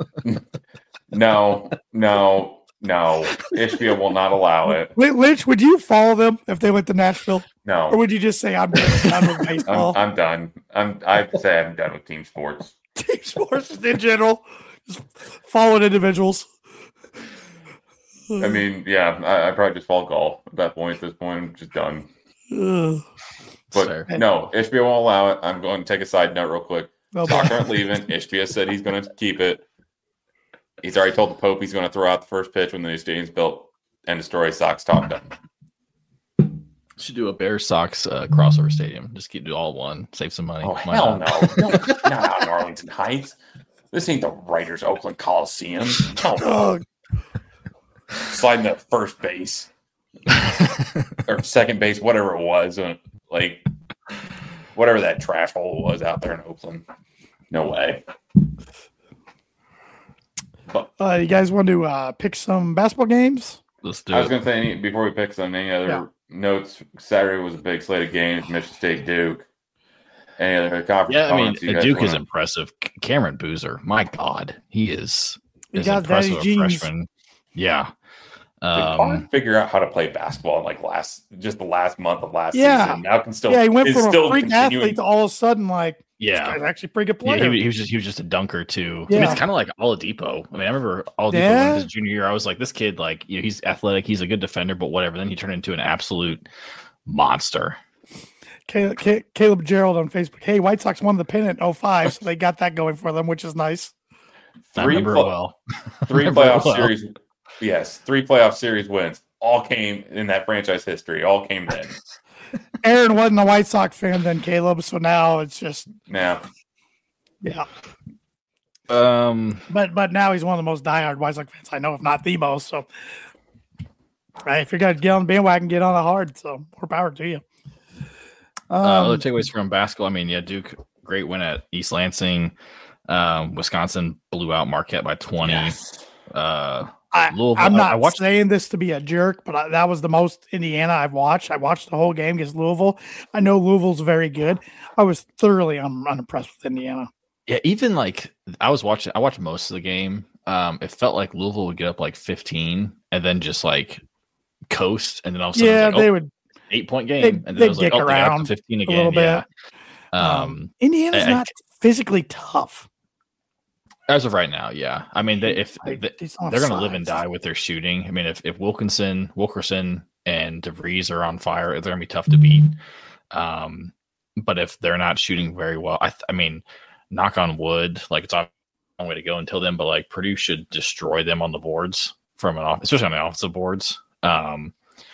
no, no. No, H B O will not allow it. Wait, Lynch, would you follow them if they went to Nashville? No. Or would you just say, I'm done with baseball? I'm, I'm done. I'm, I'd say I'm done with team sports. Team sports in general. Just following individuals. I mean, yeah, I, I probably just fall golf at that point. At this point, I'm just done. Uh, but fair. No, H B O won't allow it. I'm going to take a side note real quick. Oh, Sox aren't leaving. H B O said he's going to keep it. He's already told the Pope he's going to throw out the first pitch when the new stadium's built. End of story. Sox talk done. Should do a Bears Sox uh, crossover stadium. Just keep it all one. Save some money. Oh, Why hell not? no. no. Not out in Arlington Heights. This ain't the Writers Oakland Coliseum. Oh, no. Sliding to first base. Or second base, whatever it was. Like, whatever that trash hole was out there in Oakland. No way. Uh, you guys want to uh, pick some basketball games? Let's do I was it. going to say, any, before we pick some, any other Yeah. notes? Saturday was a big slate of games. Michigan State, Duke. Any other conference? Yeah, I mean, opponents you guys Duke is wanna- impressive. Cameron Boozer, my God, he is He is got impressive. daddy A jeans. freshman. Yeah. Did Um, Carr figure out how to play basketball in like last, just the last month of last Yeah. season? Now can still, Yeah, he went is from a still freak continuing- athlete to all of a sudden like, yeah. this guy's actually a pretty good Yeah, player. he, he was just he was just a dunker too. I mean, Yeah. it's kind of like Oladipo. I mean, I remember Oladipo Yeah. went his junior year. I was like, this kid, like, you know, he's athletic, he's a good defender, but whatever. Then he turned into an absolute monster. Caleb, Ca- Caleb Gerald on Facebook. Hey, White Sox won the pennant in oh five, so they got that going for them, which is nice. I Three remember pl- it well. three Remember it playoff well. series. Yes, three playoff series wins. All came in that franchise history. All came then. Aaron wasn't a White Sox fan then, Caleb, so now it's just Now, yeah. Um, But but now he's one of the most diehard White Sox fans I know, if not the most. So, right, if you're gonna get on the bandwagon, get on it hard. So more power to you. Um, uh, other takeaways from basketball. I mean, yeah, Duke, great win at East Lansing. Um, Wisconsin blew out Marquette by twenty. yes. Uh, I, Louisville- I'm I- not I watched- saying this to be a jerk, but I, that was the most Indiana I've watched. I watched the whole game against Louisville. I know Louisville's very good. I was thoroughly un- unimpressed with Indiana. yeah, even like I was watching, I watched most of the game. Um, it felt like Louisville would get up like fifteen and then just like coast, and then all of a sudden, it was Yeah, like, they oh, would eight point game, they'd- and then they'd it was like, dick oh, they got up around to fifteen a again. little bit. Yeah. Um, Um, Indiana's I- I- not physically tough. as of right now, yeah. I mean, they, if Like, they, they don't they're have going to live and size. die with their shooting. I mean, if, if Wilkinson, Wilkerson, and DeVries are on fire, they're going to be tough to beat. Um, but if they're not shooting very well, I, th- I mean, knock on wood, like it's a long way to go until then. But like Purdue should destroy them on the boards from an off, especially on the offensive boards. Um,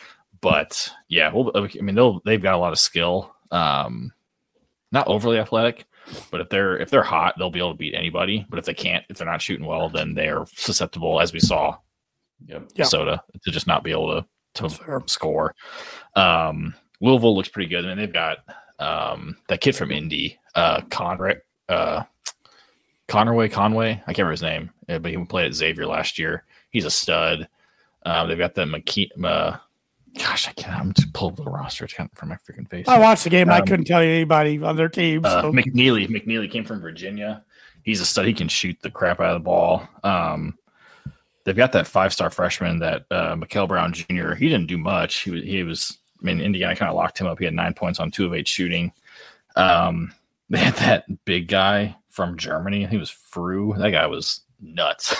but yeah, well, I mean, they'll they've got a lot of skill. Um, not overly athletic. But if they're if they're hot, they'll be able to beat anybody. But if they can't, if they're not shooting well, then they're susceptible, as we saw Yep. Yeah. Soda, to just not be able to That's to fair. score. Um, Louisville looks pretty good. I mean, they've got um, that kid from Indy, uh, Conrad, uh, Conway, Conway. I can't remember his name, uh, but he played at Xavier last year. He's a stud. Um, they've got that McKee. Uh, gosh, I can't. I'm just pulling up the roster. It's kind of from my freaking face. I watched the game. and I Um, couldn't tell you anybody on their team. Uh, So. McNeely. McNeely came from Virginia. He's a stud. He can shoot the crap out of the ball. Um, they've got that five-star freshman, that uh, Mikael Brown Junior He didn't do much. He was. He was. I mean, Indiana kind of locked him up. He had nine points on two of eight shooting. Um, they had that big guy from Germany. He was Fru. That guy was nuts.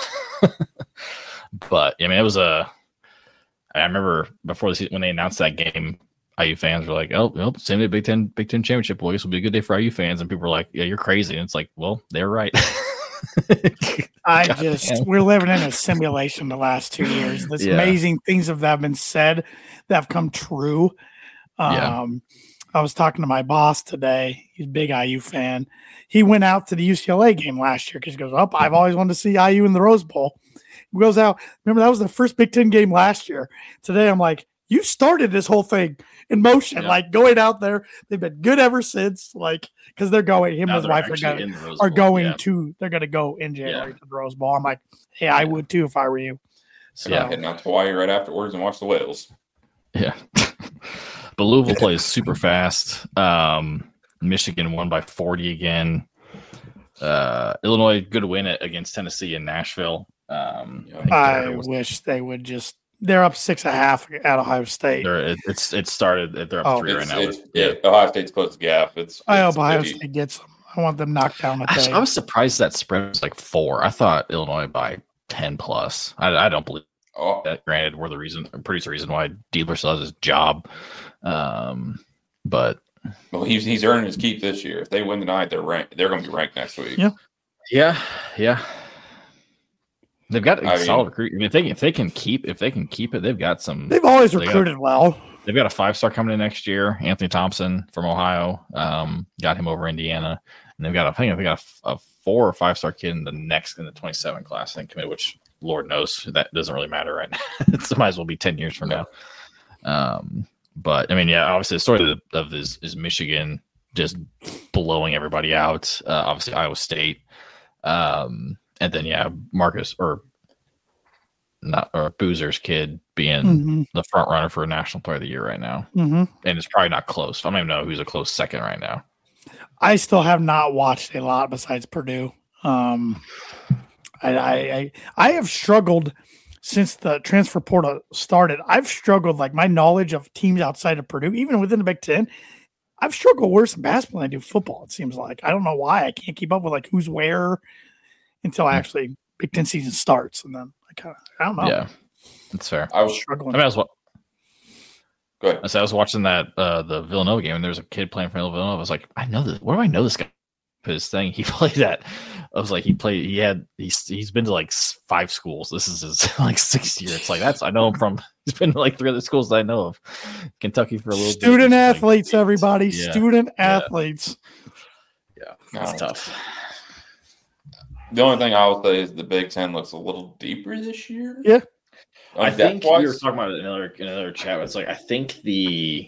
But I mean, it was a. I remember before the season, when they announced that game, I U fans were like, "Oh, well, same day Big Ten Big Ten championship. Well, I guess it'll be a good day for I U fans." And people were like, "Yeah, you're crazy." And it's like, well, they're right. I God just damn. we're living in a simulation the last two years. There's Yeah. amazing things that have been said that have come true. Um, Yeah. I was talking to my boss today. He's a big I U fan. He went out to the U C L A game last year because he goes, "Up, I've always wanted to see I U in the Rose Bowl." He goes out. Remember that was the first Big Ten game last year. Today I'm like, you started this whole thing in motion, Yeah. like going out there. They've been good ever since, like because they're going. Him Now and his they're wife are actually going in the Rose are Bowl. going Yeah. to they're going to go in January to the Rose Bowl. I'm like, hey, I would too if I were you. So Yeah. Heading out to Hawaii right afterwards and watch the whales. Yeah. But Louisville plays super fast. Um, Michigan won by forty again. Uh, Illinois, good win at, against Tennessee in Nashville. Um, Yeah. I, think I they're- was- wish they would just they're up six and a half at Ohio State. they're- it, it's it started. They're up Oh. three right It's, now. it's, but- yeah, Ohio State's closed the gap. It's, I it's hope Ohio fifty. State gets them. I want them knocked down a Actually, day. I was surprised that spread was like four. I thought Illinois by ten plus. I, I don't believe Oh, that. Granted, we're the reason, pretty the reason why Dealer still has his job. Um, but well, he's he's earning his keep this year. If they win tonight, they're ranked. They're going to be ranked next week. Yeah. yeah, yeah, they've got a I mean- solid recruit. I mean, if they if they can keep if they can keep it, they've got some. They've always they got- recruited well. They've got a five star coming in next year. Anthony Thompson from Ohio, um, got him over Indiana, and they've got a, I think they got a, a four or five star kid in the next in the twenty seven class. I think committed, which Lord knows that doesn't really matter right now. It might as well be ten years from now. Um, but I mean, yeah, obviously the story of, of this is Michigan just blowing everybody out. Uh, obviously Iowa State. Um, and then yeah, Marcus or not or Boozer's kid being Mm-hmm. the front runner for National Player of the Year right now, Mm-hmm. and it's probably not close. I don't even know who's a close second right now. I still have not watched a lot besides Purdue. Um, I, I, I I have struggled since the transfer portal started. I've struggled, like my knowledge of teams outside of Purdue, even within the Big Ten. I've struggled worse in basketball than I do football. It seems like I don't know why I can't keep up with like who's where until actually Big Ten season starts, and then I kind of I don't know. Yeah, that's fair. I was struggling. I mean, I was wa- Go ahead. I said I was watching that uh, the Villanova game, and there was a kid playing for Villanova. I was like, I know this. Where do I know this guy? His thing. He played at. I was like, he played. He had. He's he's been to like five schools. This is his like sixth year. It's like that's. I know him from. He's been to like three other schools that I know of. Kentucky for a little. Student bit. athletes, like, everybody. yeah, Student yeah. athletes. Yeah, No. it's tough. The only thing I will say is the Big Ten looks a little deeper this year. Yeah. Like I think depth-wise. we were talking about it in another in another chat. It's like I think the.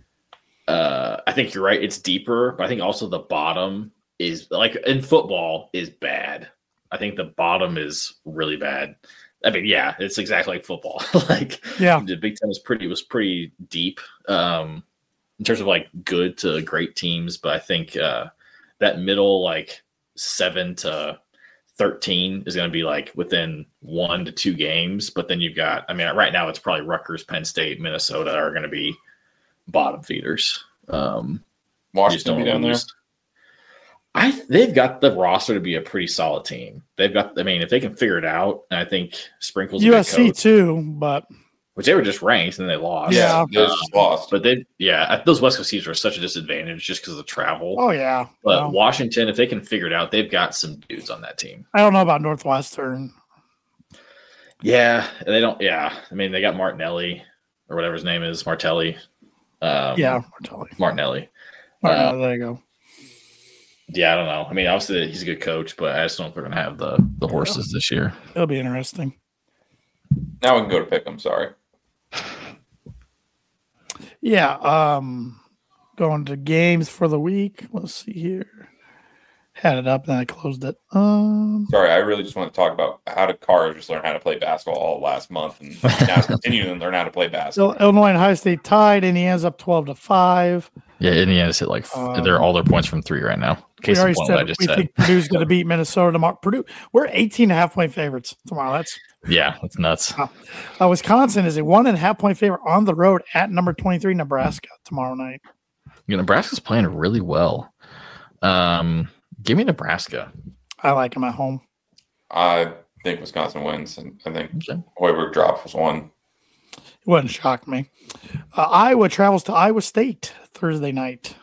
Uh, I think you're right. It's deeper, but I think also the bottom is like in football is bad. I think the bottom is really bad. I mean, yeah, it's exactly like football. like, Yeah. the Big Ten was pretty was pretty deep um, in terms of like good to great teams, but I think uh, that middle like seven to thirteen is going to be like within one to two games. But then you've got, I mean, right now it's probably Rutgers, Penn State, Minnesota are going to be bottom feeders. Um, you just Washington don't be down there. lose. I they've got the roster to be a pretty solid team. They've got, I mean, if they can figure it out, and I think Sprinkle's a U good S C coach, too, but which they were just ranked and they lost. Yeah. they just lost. But they, yeah, those West Coast teams are such a disadvantage just because of the travel. oh yeah. But Well, Washington, if they can figure it out, they've got some dudes on that team. I don't know about Northwestern. Yeah, they don't. Yeah, I mean, they got Martinelli or whatever his name is, Martelli. Um, Yeah, Martelli. Martinelli. All right, Uh, there you go. Yeah, I don't know. I mean, obviously he's a good coach, but I just don't know if they're going to have the the horses this year. It'll be interesting. Now we can go to pick 'em. Sorry. Yeah. Um, going to games for the week. Let's see here. Had it up, then I closed it. Um, Sorry, I really just want to talk about how did Carr just learn how to play basketball all last month and now continue to learn how to play basketball. so Illinois and Ohio State tied. Indiana's up twelve to five. Yeah, Indiana's hit like Um, they're all their points from three right now. We Case in already point, said what I just we said. think Purdue's going to beat Minnesota tomorrow. Purdue, we're eighteen and a half point favorites tomorrow. That's Yeah, that's nuts. uh, Wisconsin is a one and a half point favorite on the road at number twenty-three Nebraska tomorrow night. You know, Nebraska's playing really well. Um, give me Nebraska. I like them at home. I think Wisconsin wins, and I think Okay. Hoiberg drops one. It wouldn't shock me. Uh, Iowa travels to Iowa State Thursday night.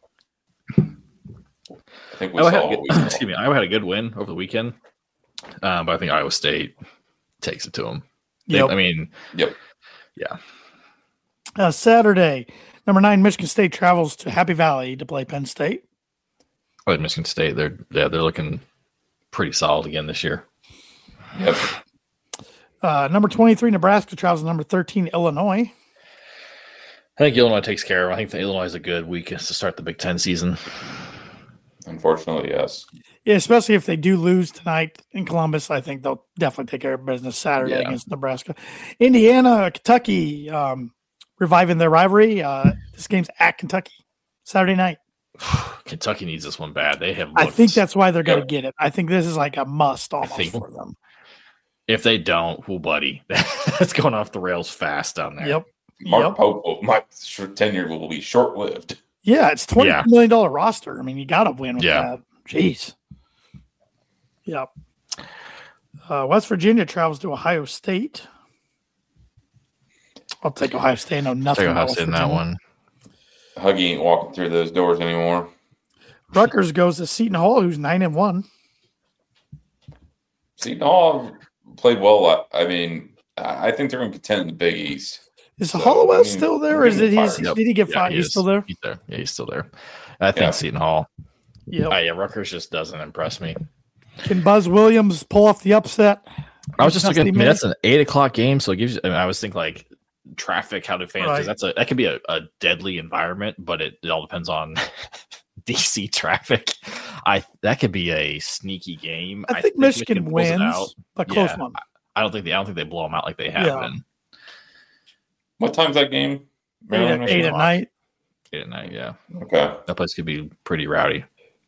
I think we Iowa saw had, a what we good, saw. excuse me, Iowa had a good win over the weekend, um, but I think Iowa State takes it to them. They- Yep. I mean, Yep. yeah, Uh, Saturday, number nine Michigan State travels to Happy Valley to play Penn State. I like Michigan State. They're yeah, they're looking pretty solid again this year. Yep. Uh, number twenty-three Nebraska travels to number thirteen Illinois. I think Illinois takes care of. I think the Illinois is a good week to start the Big Ten season. Unfortunately, yes. Yeah, especially if they do lose tonight in Columbus, I think they'll definitely take care of business Saturday Yeah. against Nebraska. Indiana, Kentucky, um, reviving their rivalry. Uh, this game's at Kentucky Saturday night. Kentucky needs this one bad. They have. I looked- think that's why they're going to Yeah. get it. I think this is like a must almost think- for them. if they don't, well, buddy, that's going off the rails fast down there. Yep. Mark Yep. Pope, will- my short tenure will be short lived. Yeah, it's twenty Yeah. million dollar roster. I mean, you got to win with Yeah. that. Jeez. Yep. Uh, West Virginia travels to Ohio State. I'll take Ohio State. I know nothing Take about Ohio West State in that Virginia. one. Huggy ain't walking through those doors anymore. Rutgers goes to Seton Hall, who's nine and one. Seton Hall played well. I mean, I think they're going to contend in the Big East. Is So, Hollowell I mean, still there, or we're is it getting he's, fired. Yep. did he get Yeah, fired? he He's is. still there. He's there. Yeah, he's still there. I think Yeah. Seton Hall. Yeah. Oh, yeah, Rutgers just doesn't impress me. Can Buzz Williams pull off the upset? I was just looking. I Dusty mean, May? that's an eight o'clock game, so it gives you. I, mean, I was thinking like traffic, how do fans? Because Right. that's a that could be a, a deadly environment, but it, it all depends on D C traffic. I that could be a sneaky game. I, I think, think Michigan, Michigan wins, but close yeah, one. I don't think they. I don't think they blow them out like they have yeah. been. What time's that game? Eight, at, eight at night. Eight at night. Yeah. Okay. That place could be pretty rowdy.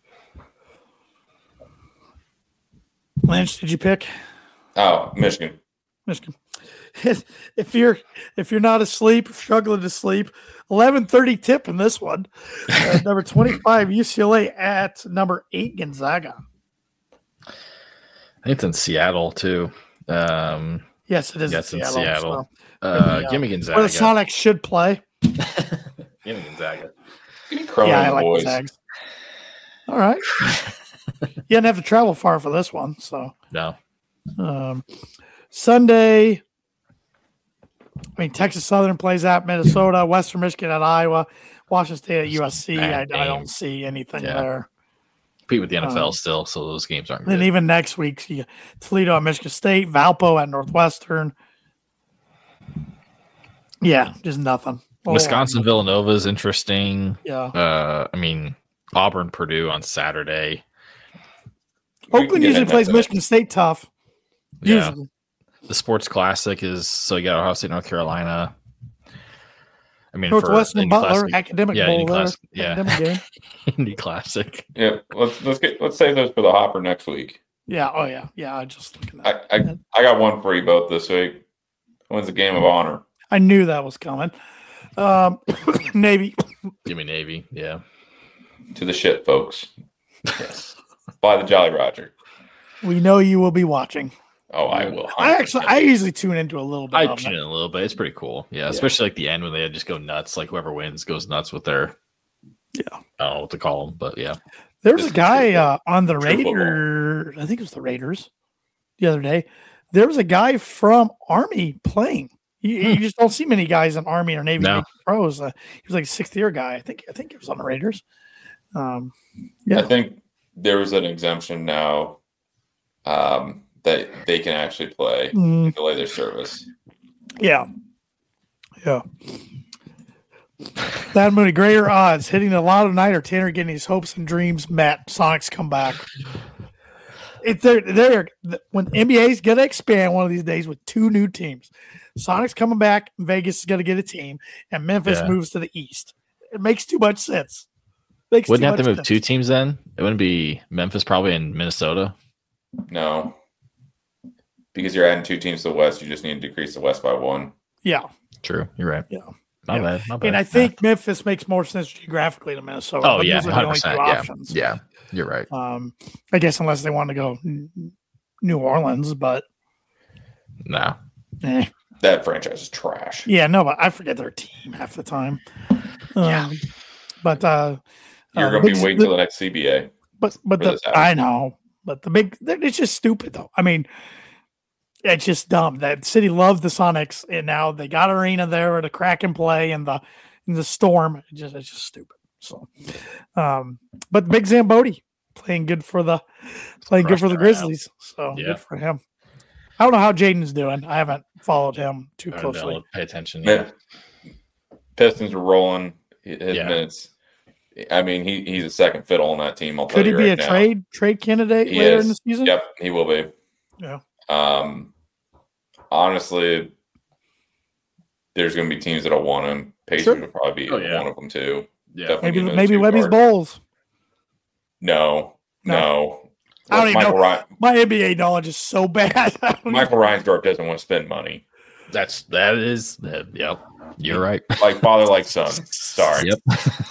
Lynch, did you pick? Oh, Michigan. Michigan. If you're if you're not asleep, struggling to sleep, eleven thirty tip in this one. Uh, number twenty-five U C L A at number eight Gonzaga. I think it's in Seattle too. Um, yes, it is. Yes, in in Seattle. Seattle. So, uh, yeah. Give me Gonzaga. Where the Sonics should play. Give me Gonzaga. Give me Cronin, yeah, I like boys. Gonzaga. All right. You didn't have to travel far for this one, so no. Um, Sunday. I mean, Texas Southern plays at Minnesota, Western Michigan at Iowa, Washington State at U S C. I, I don't see anything yeah. there. Compete with the N F L um, still, so those games aren't good. And even next week, you, Toledo at Michigan State, Valpo at Northwestern. Yeah, just nothing. Oh, Wisconsin Villanova is interesting. Yeah. Uh, I mean, Auburn Purdue on Saturday. Oakland usually plays Michigan State tough. Yeah. Usually. The Sports Classic is so you got Ohio State, North Carolina. I mean, Northwestern for Butler classic, academic yeah, bowl, class, yeah, academic game. Indy Classic. Yeah, let's let's get let's save those for the hopper next week. Yeah, oh yeah, yeah. I just looking at I, I I got one for you both this week. When's the game of honor? I knew that was coming. Um, Navy. Give me Navy. Yeah. To the shit, folks. Yes. By the Jolly Roger. We know you will be watching. Oh, I will. I actually, I usually tune into a little bit. I of tune it. in a little bit. It's pretty cool. Yeah, yeah, especially like the end when they just go nuts. Like whoever wins goes nuts with their. Yeah. I don't know what to call them, but yeah. There was a guy uh, on the Raiders. I think it was the Raiders the other day. There was a guy from Army playing. You, you just don't see many guys in Army or Navy no. pros. Uh, he was like a sixth year guy. I think. I think he was on the Raiders. Um, yeah. I think there was an exemption now. Um. That they can actually play mm. delay their service. Yeah. Yeah. That many greater odds hitting the lotto tonight or Tanner getting his hopes and dreams met. Sonics come back. If they're they're when the N B A is gonna expand one of these days with two new teams. Sonics coming back, Vegas is gonna get a team, and Memphis yeah. moves to the east. It makes too much sense. Makes wouldn't have to move sense. two teams then? It wouldn't be Memphis probably in Minnesota. No. Because you're adding two teams to the West, you just need to decrease the West by one. Yeah. True. You're right. Yeah. Not yeah. bad. Not bad. And I think yeah. Memphis makes more sense geographically to Minnesota. Oh, yeah. Those are one hundred percent. the only two Yeah. options. Yeah. You're right. Um, I guess unless they want to go New Orleans, but. No. Eh. That franchise is trash. Yeah, no, but I forget their team half the time. Um, yeah. But. Uh, You're uh, going to be waiting until the next C B A. But, but the, I know. But the big. It's just stupid, though. I mean. It's just dumb. That city loved the Sonics, and now they got arena there to crack and play, and the in the storm. It just it's just stupid. So, um, but Big Zamboni playing good for the playing good for the Grizzlies. So yeah. Good for him. I don't know how Jaden's doing. I haven't followed him too closely. Don't pay attention. Yeah. Pistons are rolling. His yeah. minutes. I mean, he he's a second fiddle on that team. I'll Could tell he you be right a now. trade trade candidate he later is. in the season? Yep, he will be. Yeah. Um, honestly, there's going to be teams that'll want him. Pacers Sure. will probably be Oh, yeah. one of them too. Yeah. Definitely Maybe those maybe two Webby's guards. Bowls. No, No. no. I don't even Michael know. Ryan, My N B A knowledge is so bad. I don't Michael Reinsdorf doesn't want to spend money. That's that is that. Yep. You're right. Like father, like son. Sorry. Yep.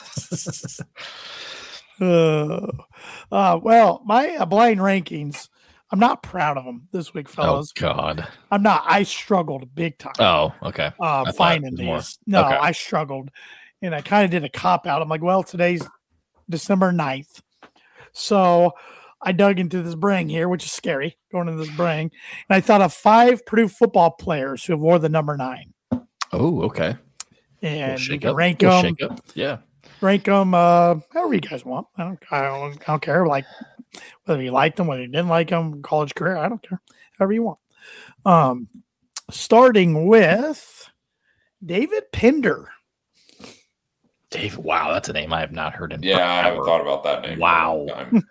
Uh, uh, well, my uh, blind rankings, I'm not proud of them this week, Oh fellas. God. I'm not. I struggled big time Oh, okay. uh, thought finding it was these. more. No, Okay. I struggled. And I kind of did a cop out. I'm like, well, today's December ninth. So I dug into this brain here, which is scary, going into this brain. And I thought of five Purdue football players who wore the number nine. Oh, okay. And We'll you shake can up. rank We'll them. shake up. Yeah. rank them uh, however you guys want. I don't, I don't, I don't care. Like whether you liked them, whether you didn't like them, college career, I don't care. However you want. Um, starting with David Pender. David Dave. Wow, that's a name I have not heard in. Yeah, forever. I haven't thought about that name. Wow.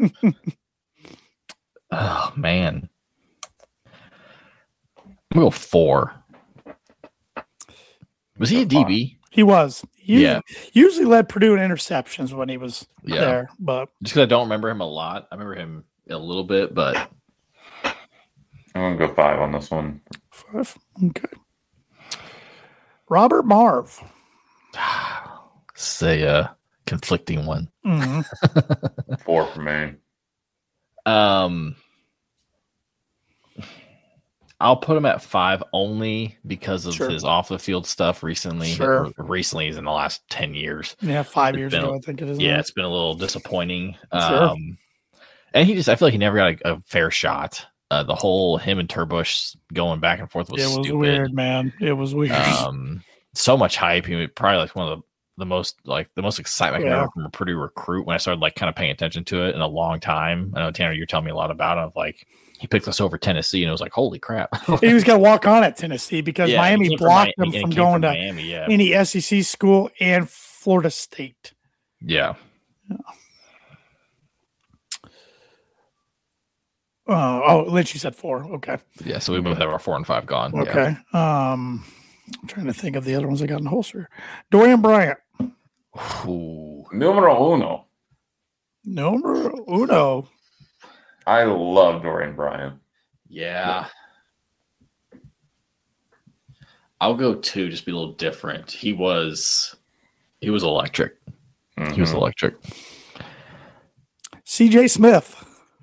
Oh man, I'm gonna go four. Was he a D B? He was. He yeah. Usually led Purdue in interceptions when he was yeah. there, but just because I don't remember him a lot, I remember him a little bit, but I'm gonna go five on this one. Five. Okay. Robert Marve. Say a conflicting one. Mm-hmm. Four for me. Um, I'll put him at five only because of Sure. his off the field stuff recently. Sure. Recently is in the last ten years. Yeah, five It's years been, ago, I think it is. Yeah, now. it's been a little disappointing. Sure. Um, and he just, I feel like he never got a, a fair shot. Uh, the whole him and Turbush going back and forth was, it was stupid. weird, man. It was weird. Um, so much hype. He was probably like one of the, the most like the most excitement I can Yeah. remember from a Purdue recruit when I started like kind of paying attention to it in a long time. I know Tanner, you're telling me a lot about it. Of like he picked us over Tennessee, and it was like, holy crap! He was going to walk on at Tennessee because Yeah, he Miami came from blocked Mi- him he from came going from to Miami. Yeah, any S E C school and Florida State. yeah. Uh, oh, Lynch, you said four. Okay. Yeah, so we both have our four and five gone. Yeah. Okay. Um, I'm trying to think of the other ones I got in the holster. Dorian Bryant. Ooh. Numero uno. Number uno. I love Dorian Bryant. Yeah. I'll go two, just be a little different. He was he was electric. Mm-hmm. He was electric. C J Smith.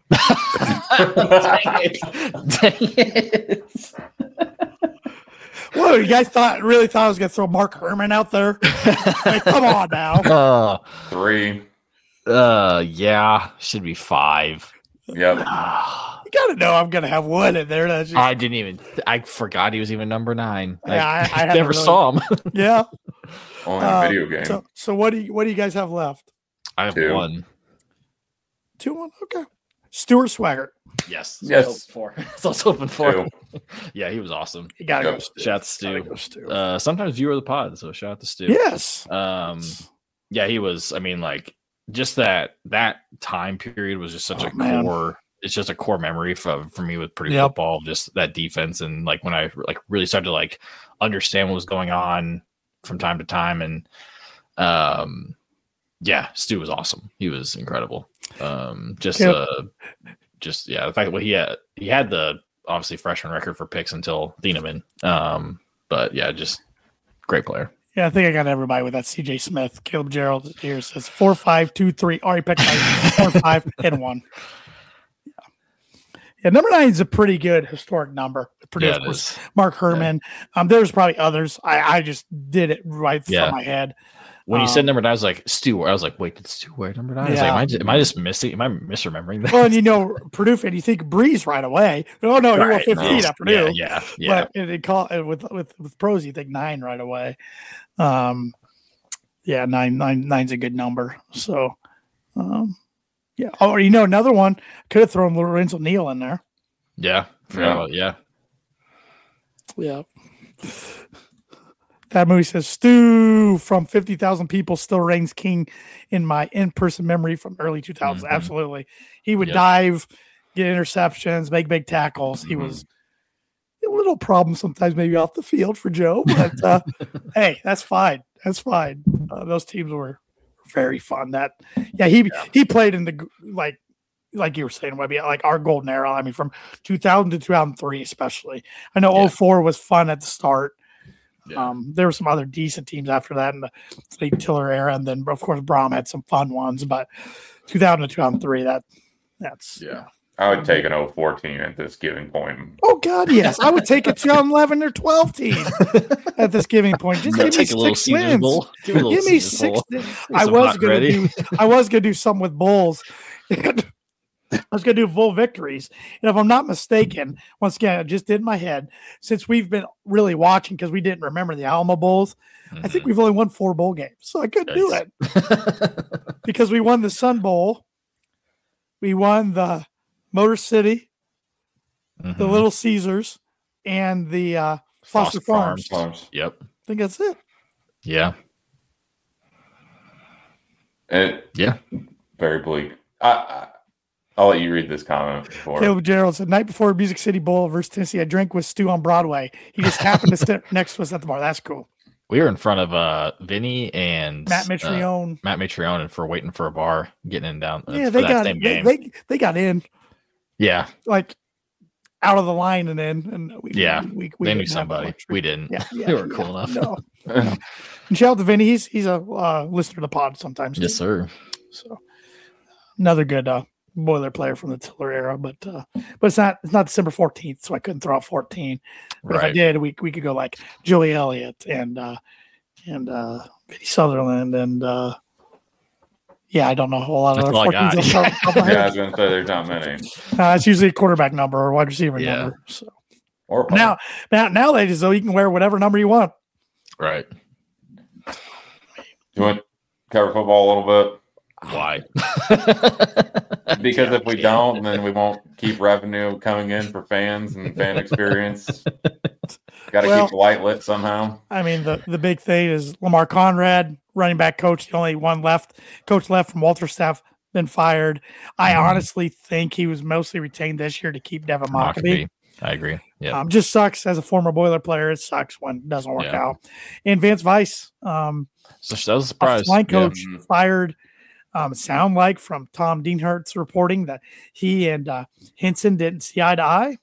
Dang it. Dang it. Whoa, you guys thought really thought I was gonna throw Mark Herman out there? Like, come on now. Uh, Three. uh yeah, should be five. Yep. You gotta know I'm gonna have one in there. That's just, I didn't even I forgot he was even number nine. Yeah, I- I haven't never really- saw him. yeah. Only Uh, a video game. So, so what do you what do you guys have left? I have Two. one. Two one. Okay. Stuart Swagger. Yes. Yes. For. So I was hoping for. Two. Yeah, he was awesome. You gotta Yep. go. Stu. Shout out to Gotta Stu. go Stu. Uh, sometimes viewer of the pod, so shout out to Stu. yes. Um, yeah, he was. I mean, like just that that time period was just such Oh, a man. core. It's just a core memory for for me with Purdue Yep. football. Just that defense and like when I like really started to like understand what was going on from time to time, and um, yeah, Stu was awesome. He was incredible. Um, just Yep. uh, just yeah, the fact that what he had he had the obviously freshman record for picks until Thieneman. Um, but yeah, just great player. Yeah, I think I got everybody with that. C J Smith, Caleb Gerald here says four, five, two, three. Already picked nine, four, five, and one. Yeah. yeah, number nine is a pretty good historic number. Purdue, Yeah, of it course. is. Mark Herman. Um, there's probably others. I, I just did it right Yeah. from my head. When you Um, said number nine, I was like, Stu. I was like, wait, did Stu wear number nine? I was like, Yeah. am I, just, am I just missing? Am I misremembering that? Well, and you know, Purdue fan, you think Breeze right away. Oh no, he won Right, fifteen no. at Purdue. Yeah, yeah, yeah. But it, it call it with with with pros, you think nine right away. Um, yeah, nine nine nine's a good number. So, um, yeah. Oh, you know, another one could have thrown Lorenzo Neal in there. yeah, forgot Yeah. about- yeah. Yeah. That movie says Stu from fifty thousand people still reigns king in my in-person memory from early two thousands. Mhm. Absolutely. He would Yep. dive, get interceptions, make big tackles. He Mhm. was a little problem sometimes maybe off the field for Joe, but uh, hey, that's fine. That's fine. Uh, those teams were very fun. That yeah, he he played in the g- like like you were saying, Webby, like our golden era. I mean, from two thousand to two thousand three, especially. I know Yeah. oh four was fun at the start. Yeah. Um, there were some other decent teams after that in the Slade Tiller era, and then of course Brom had some fun ones. But two thousand to two thousand three, that that's Yeah. I would take an oh four team at this giving point. oh god, yes, I would take a two thousand eleven or twelve team at this giving point. Just give me Take a little six Caesar's wins. bowl. Give me a little Give me Caesar's six. bowl. I some was hot gonna ready. do. I was gonna do some with Bulls. I was going to do full victories. And if I'm not mistaken, once again, I just did in my head, since we've been really watching because we didn't remember the Alamo Bowls, I think we've only won four bowl games. So I couldn't do it Nice. because we won the Sun Bowl. We won the Motor City, the Mhm. Little Caesars, and the uh, Foster, Foster Farms. Farms. Yep. I think that's it. Yeah. It, yeah, very bleak. I, I, I'll let you read this comment before. Caleb Gerald said, night before Music City Bowl versus Tennessee, I drank with Stu on Broadway. He just happened to sit next to us at the bar. That's cool. we were in front of uh Vinny and Matt uh, Mitrione. Matt Mitrione, and for waiting for a bar, getting in down. Yeah, for they that got same they, game. they they got in yeah, like out of the line and in. And we, Yeah, we, we, we they knew didn't have somebody. luxury. We didn't. Yeah, yeah, they were yeah, cool enough. No, no. And shout out to Vinny. He's he's a uh, listener to the pod sometimes. Yes, too. sir. So another good uh, boiler player from the Tiller era, but uh, but it's not it's not December fourteenth, so I couldn't throw out fourteen. But if I Right. did, we we could go like Joey Elliott and uh, and uh, Vinny Sutherland and uh, yeah, I don't know a whole lot That's of all I other got. fourteens off the top of my Yeah, I head. was going to say there's not many. Uh, it's usually a quarterback number or wide receiver Yeah. number. So Or now now nowadays though, you can wear whatever number you want. Right. you want to cover football a little bit? Why? Because Yeah, if we yeah. don't, then we won't keep revenue coming in for fans and fan experience. Got to Well- keep the light lit somehow. I mean, the, the big thing is Lamar Conrad, running back coach, the only one left, coach left from Walter Staff, been fired. I Mhm. honestly think he was mostly retained this year to keep Devin Mockabee. Mockabee. I agree. Yeah. Um, just sucks as a former Boiler player. It sucks when it doesn't work Yeah. out. And Vance Weiss, um, So that was a surprise. offensive line Yeah. coach, Mhm. fired. Um, sound like from Tom Dienhart's reporting that he and uh, Henson didn't see eye to eye.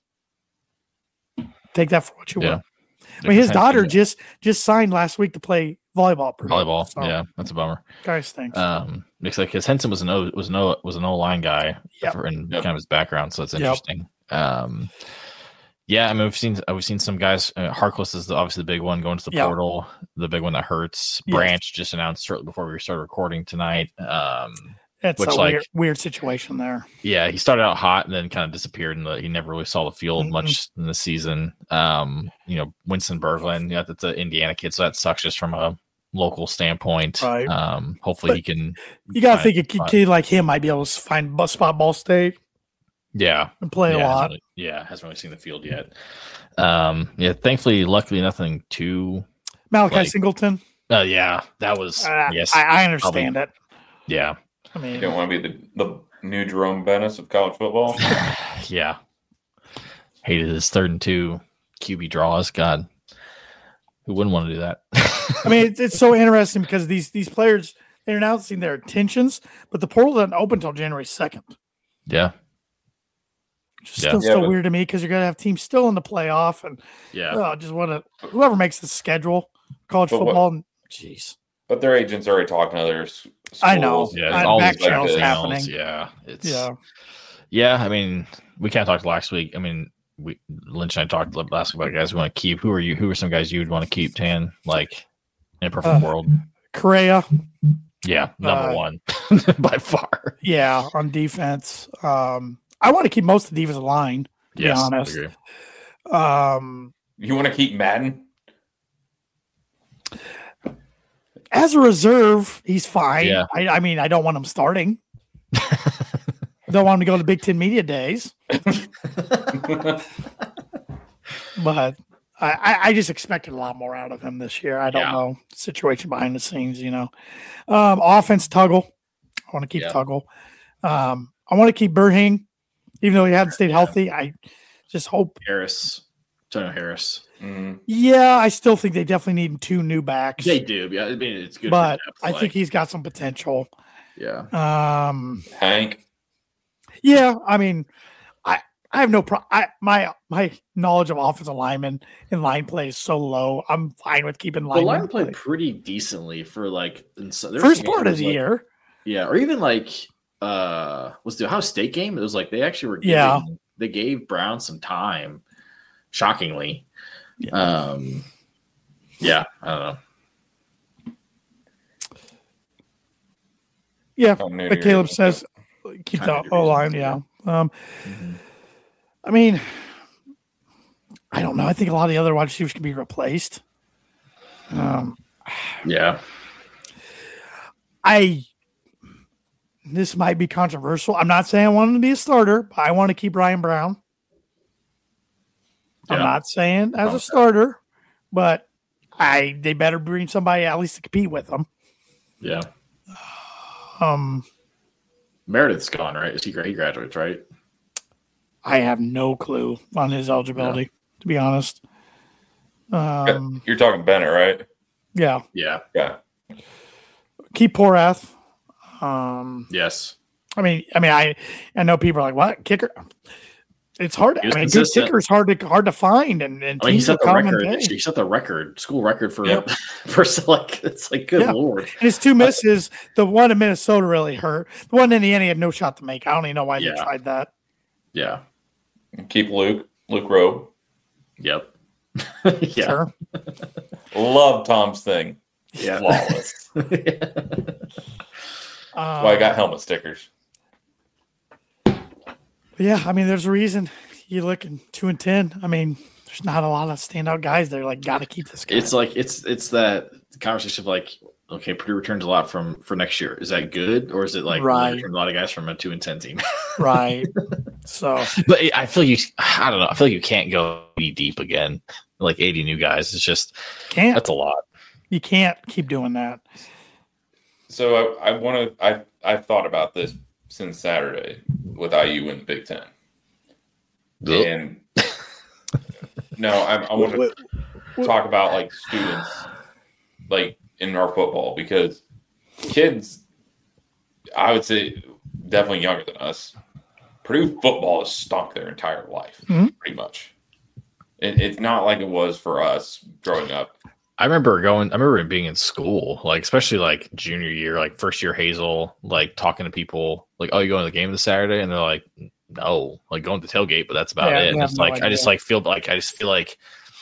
Take that for what you Yeah. will. I mean, his Henson- daughter just just signed last week to play volleyball. at Purdue. volleyball. So, Yeah, that's a bummer. guys, thanks. Um, looks like his Henson was an O was no was an O line guy Yep. for in Yep. kind of his background, so it's Yep. interesting. Um, yeah, I mean we've seen we've seen some guys. Uh, Harkless is the, obviously the big one going to the Yep. portal, the big one that hurts. Yes. Branch just announced shortly before we started recording tonight. Um, It's which, a like- weird, weird situation there. yeah, he started out hot and then kind of disappeared, and he never really saw the field Mhm. much in the season. Um, you know, Winston Berglund, yeah, that's an Indiana kid, so that sucks just from a local standpoint. Right. Um, hopefully But he can. You got to find think a a kid, spot. kid like him might be able to find bu- spot Ball State Yeah, and play yeah, a hasn't lot. really- yeah, hasn't really seen the field yet. Um, yeah, thankfully, luckily, nothing too. Malachi like- Singleton. Uh, yeah, that was Uh, yes, I, I understand it. yeah, I You mean, don't want to be the, the new Jerome Bettis of college football. yeah. Hated his third and two Q B draws. God, who wouldn't want to do that? I mean, it's, it's so interesting because these these players they're announcing their intentions, but the portal doesn't open until January second. yeah, Which is Yeah. still Yeah, so but- weird to me because you're gonna have teams still in the playoff and yeah. oh, just want to whoever makes the schedule, college But what- football. And, jeez, But their agents already talking to other s- schools. I know. Yeah, I- it's all back these like channels emails. happening. Yeah, it's yeah. yeah. I mean, we kind of talked last week. I mean, we Lynch and I talked last week about guys we want to keep. Who are you? Who are some guys you'd want to keep? Tan, like in a perfect Uh, world. Correa, Yeah, number uh, one by far. yeah, on defense. Um, I want to keep most of the defensive line. To Yes, be honest. agree. Um, You want to keep Madden? as a reserve, he's fine. Yeah. I, I mean, I don't want him starting. Don't want him to go to Big Ten Media Days, but I, I, I just expected a lot more out of him this year. I don't Yeah. know situation behind the scenes, you know. Um, offense, Tuggle. I want to keep Yeah. Tuggle. Um, I want to keep Burhing, even though he hadn't stayed healthy. I just hope. Harris, Antonio Harris. Mm. Yeah, I still think they definitely need two new backs, They do. Yeah, I mean, it's good. but for depth, I like, think he's got some potential. yeah. Um, Hank. Yeah, I mean, I I have no problem. I my my knowledge of offensive linemen and line play is so low. I'm fine with keeping The linemen. line played play. pretty decently for like in so, there were First some part of games, the like- year. Yeah, or even like uh was the Ohio State game? It was like they actually were giving, Yeah. they gave Brown some time, shockingly. Yeah. Um yeah, I don't know. Yeah, I'm new to like your Caleb age. says, keep Kinda the do O line. reasons, Yeah. Um, Mhm. I mean, I don't know. I think a lot of the other wide receivers can be replaced. Um, Yeah. I. This might be controversial. I'm not saying I want him to be a starter, but I want to keep Ryan Brown. I'm Yeah. not saying as Okay. a starter, but I they better bring somebody at least to compete with them. Yeah. Um, Meredith's gone, right? Is he, he graduates, right? I have no clue on his eligibility, no. to be honest. Um, You're talking Bennett, right? Yeah. Yeah. Yeah. Keep Porath. Um, yes. I mean, I mean, I I know people are like, "What kicker?" It's hard. I mean, consistent. Good kicker is hard to hard to find, and, and I mean, he set the record. He set the record, school record for yep. for like it's like good yeah. lord. And his two misses, the one in Minnesota really hurt. The one in Indiana had no shot to make. I don't even know why yeah. they tried that. Yeah. Keep Luke, Luke Rowe. Yep. yeah. Sure. Love Tom's thing. Yeah. Flawless. yeah. That's why I got helmet stickers. Yeah, I mean, there's a reason you look in two and ten. I mean, there's not a lot of standout guys there. Like, got to keep this guy. It's like it's it's that conversation of like, okay, Purdue returns a lot from for next year. Is that good, or is it like right. return a lot of guys from a two and ten team? right. So, but I feel you. I don't know. I feel like you can't go be deep again. Like eighty new guys. It's just can't. That's a lot. You can't keep doing that. So I, I want to. I I've thought about this since Saturday with I U in the Big Ten. Yep. And no, I, I want to talk about like students, like in our football, because kids, I would say definitely younger than us, Purdue football has stunk their entire life, mm-hmm. pretty much. It, it's not like it was for us growing up. I remember going, I remember being in school, like, especially like junior year, like first year Hazel, like talking to people like, oh, you going to the game this Saturday? And they're like, no, like going to the tailgate, but that's about yeah, it. And it's no like, idea. I just like feel like, I just feel like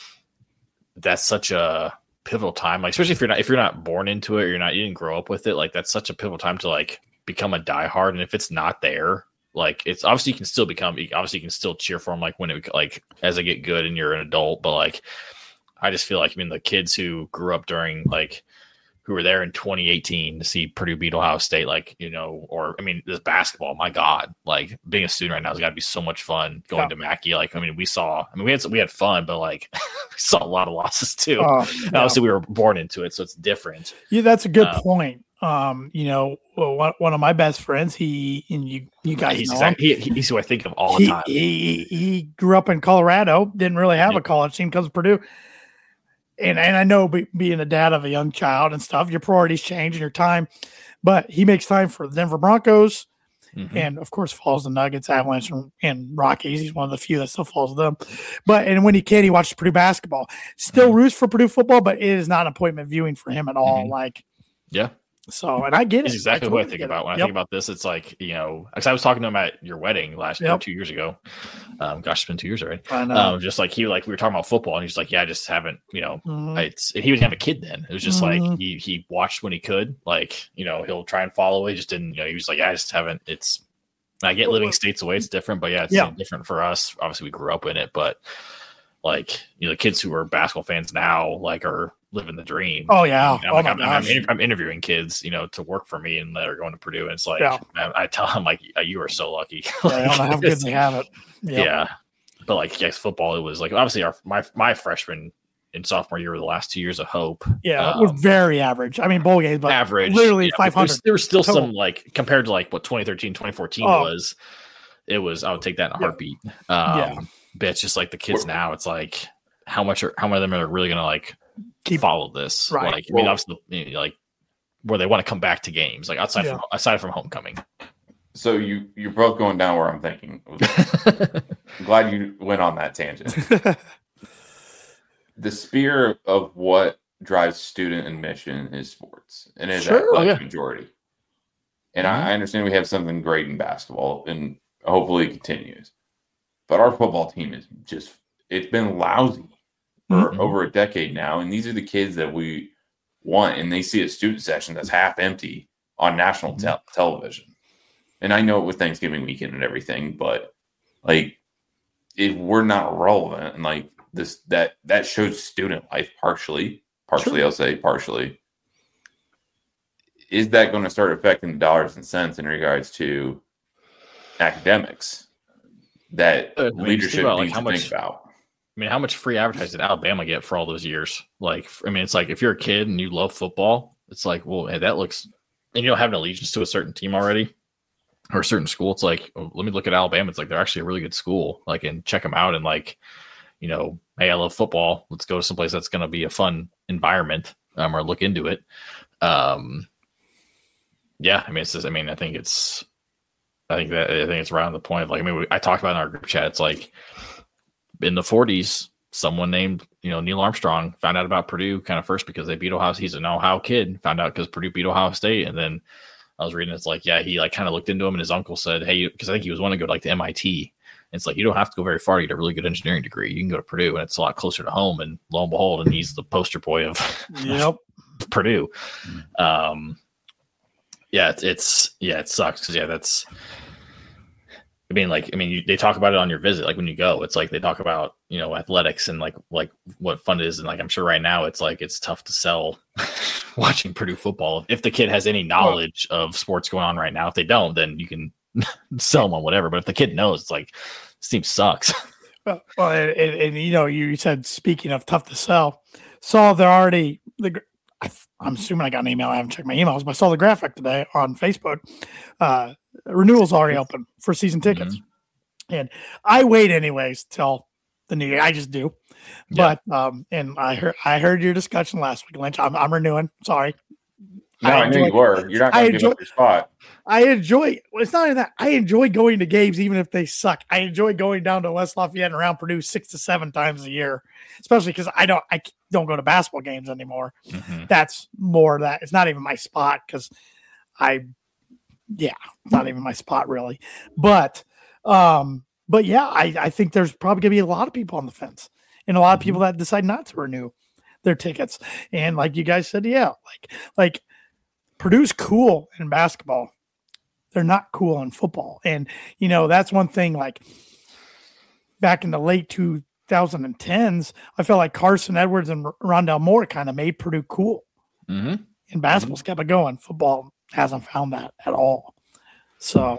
that's such a pivotal time. Like, especially if you're not, if you're not born into it, or you're not, you didn't grow up with it. Like that's such a pivotal time to like become a diehard. And if it's not there, like it's obviously you can still become, obviously you can still cheer for them. Like when it, like as they get good and you're an adult, but like, I just feel like, I mean, the kids who grew up during, like, who were there in twenty eighteen to see Purdue beat Ohio State, like, you know, or, I mean, this basketball, my God, like, being a student right now has got to be so much fun going yeah. to Mackey. Like, I mean, we saw, I mean, we had, we had fun, but, like, we saw a lot of losses, too. Uh, yeah. Obviously, we were born into it, so it's different. Yeah, that's a good um, point. Um, you know, well, one, one of my best friends, he, and you, you guys he's know exactly, he, he's who I think of all he, the time. He, he grew up in Colorado, didn't really have yeah. a college team because of Purdue. And and I know be, being a dad of a young child and stuff, your priorities change in your time, but he makes time for the Denver Broncos mm-hmm. and of course follows the Nuggets, Avalanche, and, and Rockies. He's one of the few that still follows them. But and when he can, he watches Purdue basketball. Still mm-hmm. roots for Purdue football, but it is not appointment viewing for him at all. Mm-hmm. Like, yeah. So, and I get it. That's exactly I what totally I think get about it. when I yep. think about this. It's like, you know, because I was talking to him at your wedding last yep. year, two years ago. Um, gosh, it's been two years already. I know. Um, just like he, like we were talking about football, and he's like, "Yeah, I just haven't, you know." Mm-hmm. It's he didn't have a kid then. It was just mm-hmm. like he he watched when he could, like you know, he'll try and follow. He just didn't. You know, he was like, "I just haven't." It's I get living states away, it's different, but yeah, it's yeah. different for us. Obviously, we grew up in it, but like you know, the kids who are basketball fans now, like are living the dream. Oh yeah, I'm, oh, like, I'm, I'm, I'm interviewing kids, you know, to work for me and that are going to Purdue, and it's like yeah. I, I tell them like, you are so lucky. like, I don't know how good they have it. Yep. Yeah, but like yes, football, it was like obviously our my my freshman and sophomore year were the last two years of hope. Yeah, um, it was very average. I mean, bowl games, but average, literally yeah, five hundred. There was still total. some like compared to like what twenty thirteen, twenty fourteen oh. was. It was I would take that in a yeah. heartbeat. Um, yeah, but it's just like the kids now. It's like how much are how many of them are really going to like keep follow this? Right. Like I mean, obviously, you know, like where they want to come back to games, like outside yeah. from aside from homecoming. So you you're both going down where I'm thinking. I'm glad you went on that tangent. The spear of what drives student admission is sports, and it is Sure. athletic Oh, yeah. majority. And Mm-hmm. I, I understand we have something great in basketball, and hopefully it continues. But our football team is just, it's been lousy for Mm-hmm. over a decade now. And these are the kids that we want, and they see a student section that's half empty on national te- television. And I know it was Thanksgiving weekend and everything, but like, if we're not relevant, and like this, that, that shows student life partially, partially, Sure. I'll say partially. Is that going to start affecting the dollars and cents in regards to academics that I mean, leadership about, needs like, how to much, think about? I mean, how much free advertising did Alabama get for all those years? Like, I mean, it's like if you're a kid and you love football, it's like, well, hey, that looks and you don't have an allegiance to a certain team already or a certain school, it's like, oh, let me look at Alabama. It's like they're actually a really good school. Like, and check them out and like, you know, hey, I love football. Let's go to someplace that's going to be a fun environment, um, or look into it. Um, yeah, I mean, it's just, I mean, I think it's, I think that I think it's right on the point of like, I mean, we, I talked about in our group chat. It's like in the forties, someone named, you know, Neil Armstrong found out about Purdue kind of first because they beat Ohio. He's an Ohio kid, found out because Purdue beat Ohio State. And then I was reading, it's like, yeah, he like kind of looked into him and his uncle said, hey, because I think he was wanting to go like to M I T. And it's like, you don't have to go very far to get a really good engineering degree. You can go to Purdue and it's a lot closer to home. And lo and behold, and he's the poster boy of yep. Purdue. Um, yeah, it's, it's, yeah, it sucks. Cause yeah, that's, I mean, like, I mean, you, they talk about it on your visit. Like when you go, it's like, they talk about, you know, athletics and like, like what fun it is. And like, I'm sure right now it's like, it's tough to sell watching Purdue football. If the kid has any knowledge well, of sports going on right now, if they don't, then you can sell them on whatever. But if the kid knows, it's like, this team sucks. Well, well and, and, and you know, you said, speaking of tough to sell, saw they're already, the, I'm assuming I got an email. I haven't checked my emails, but I saw the graphic today on Facebook. Uh, renewal's already open for season tickets. Mm-hmm. And I wait anyways till the new year. I just do. Yeah. But, um, and I heard, I heard your discussion last week, Lynch. I'm, I'm renewing. Sorry. No, I, I knew you were. You're not going to give up your spot. I enjoy, well, it's not even that. I enjoy going to games, even if they suck. I enjoy going down to West Lafayette and around Purdue six to seven times a year, especially because I don't, I don't go to basketball games anymore. Mm-hmm. That's more that it's not even my spot because I, yeah, not even my spot really. But, um, but yeah, I, I think there's probably gonna be a lot of people on the fence and a lot of people that decide not to renew their tickets. And like you guys said, yeah, like, like Purdue's cool in basketball. They're not cool in football. And, you know, that's one thing, like back in the late two thousand tens, I felt like Carson Edwards and Rondell Moore kind of made Purdue cool. Mm-hmm. And basketball's mm-hmm. kept it going. Football hasn't found that at all. So,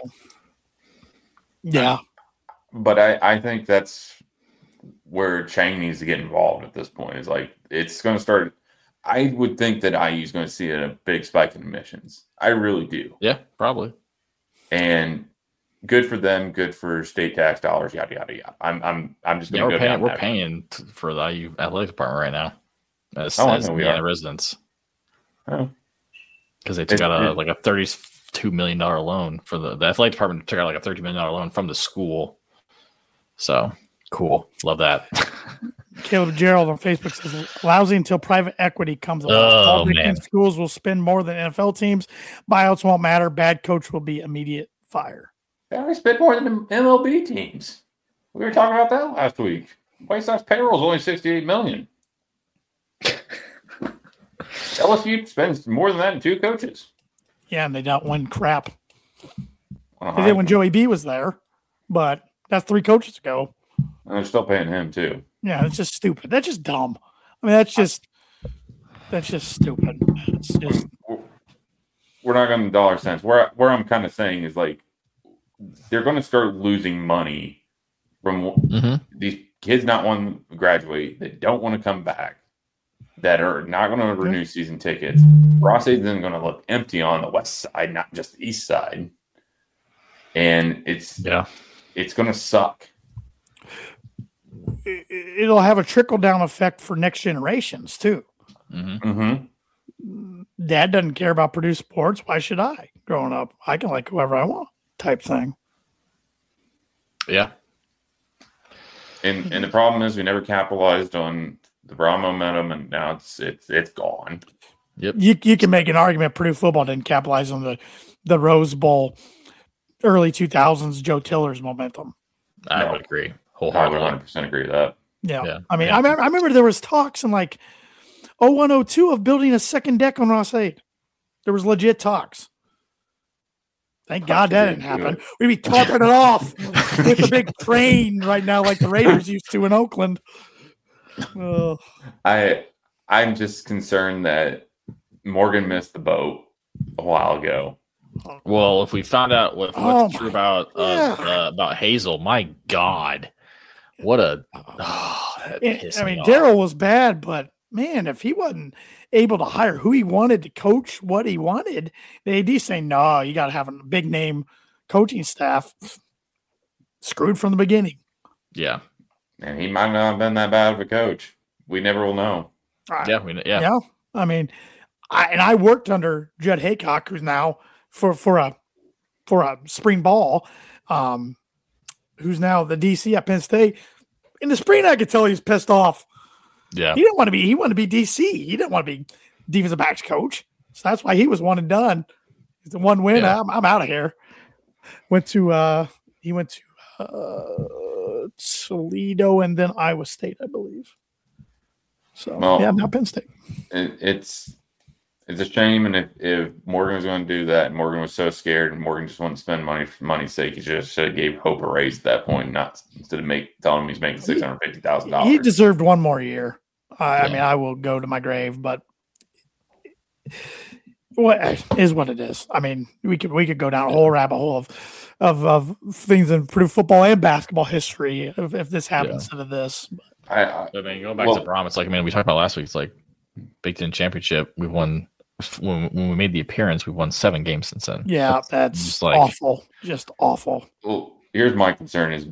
yeah. But I, I think that's where Chang needs to get involved at this point. Is like, it's going to start. I would think that I U is going to see a big spike in admissions. I really do. Yeah, probably. And good for them, good for state tax dollars, yada yada yada. I'm I'm I'm just going to yeah, go paying, down We're that paying t- for the I U athletic department right now. As, oh, as I know we Indiana are. residents. Oh, because they took it, out a it, like a thirty-two million dollar loan for the the athletic department. Took out like a thirty million dollar loan from the school. So cool, love that. Caleb Gerald on Facebook says, lousy until private equity comes along. Oh, All man. Schools will spend more than N F L teams. Buyouts won't matter. Bad coach will be immediate fire. They already spent more than the M L B teams. We were talking about that last week. White Sox payroll is only sixty-eight million dollars. L S U spends more than that in two coaches. Yeah, and they don't win crap. Uh-huh. They did when Joey B was there, but that's three coaches ago. And they're still paying him, too. Yeah, it's just stupid. That's just dumb. I mean, that's just that's just stupid. It's just we're not going to dollar cents. Where where I'm kind of saying is like they're going to start losing money from mm-hmm. these kids not wanting to graduate, that don't want to come back, that are not going to renew season tickets. Ross-Ade is going to look empty on the west side, not just the east side, and it's yeah, it's going to suck. It'll have a trickle down effect for next generations too. Mm-hmm. Mm-hmm. Dad doesn't care about Purdue sports. Why should I? Growing up, I can like whoever I want, type thing. Yeah. And and the problem is we never capitalized on the raw momentum, and now it's it's it's gone. Yep. You you can make an argument Purdue football didn't capitalize on the the Rose Bowl early two thousands Joe Tiller's momentum. I no. would agree. I would one hundred percent agree with that. Yeah. yeah. I mean, yeah. I, remember, I remember there was talks in like oh one oh two of building a second deck on Ross-Ade. There was legit talks. Thank God that didn't happen. We'd be topping it off with a big train right now like the Raiders used to in Oakland. Oh. I, I'm just concerned that Morgan missed the boat a while ago. Well, if we found out what, what's oh true about uh, yeah. uh, about Hazel, my God. What a oh, that it, pissed I mean, me Daryl was bad, but man, if he wasn't able to hire who he wanted to coach what he wanted, the A D saying, no, you got to have a big name coaching staff. Screwed from the beginning. Yeah. And he might not have been that bad of a coach. We never will know. I, Yeah. We, yeah. yeah. I mean, I, and I worked under Judd Haycock, who's now for, for a, for a spring ball, um, who's now the D C at Penn State. In the spring, I could tell he's pissed off. Yeah. He didn't want to be, he wanted to be D C. He didn't want to be defensive backs coach. So that's why he was one and done. It's the one win. Yeah. I'm, I'm out of here. Went to, uh, he went to uh, Toledo and then Iowa State, I believe. So, well, yeah, now Penn State. It, it's, it's a shame. And if, if Morgan was going to do that, and Morgan was so scared, and Morgan just wanted to spend money for money's sake, he just should have gave Hope a raise at that point, not instead of make telling him he's making six hundred fifty thousand dollars. He deserved one more year. Uh, Yeah. I mean, I will go to my grave, but what is what it is. I mean, we could we could go down a whole rabbit hole of of, of things in Purdue football and basketball history if, if this happened Yeah. instead of this. I, I, I mean, going back Well- to Brom, it's like, I mean, we talked about last week. It's like Big Ten championship. We've won when, when we made the appearance. We've won seven games since then. Yeah, that's Just like- awful. Just awful. well, here's my concern is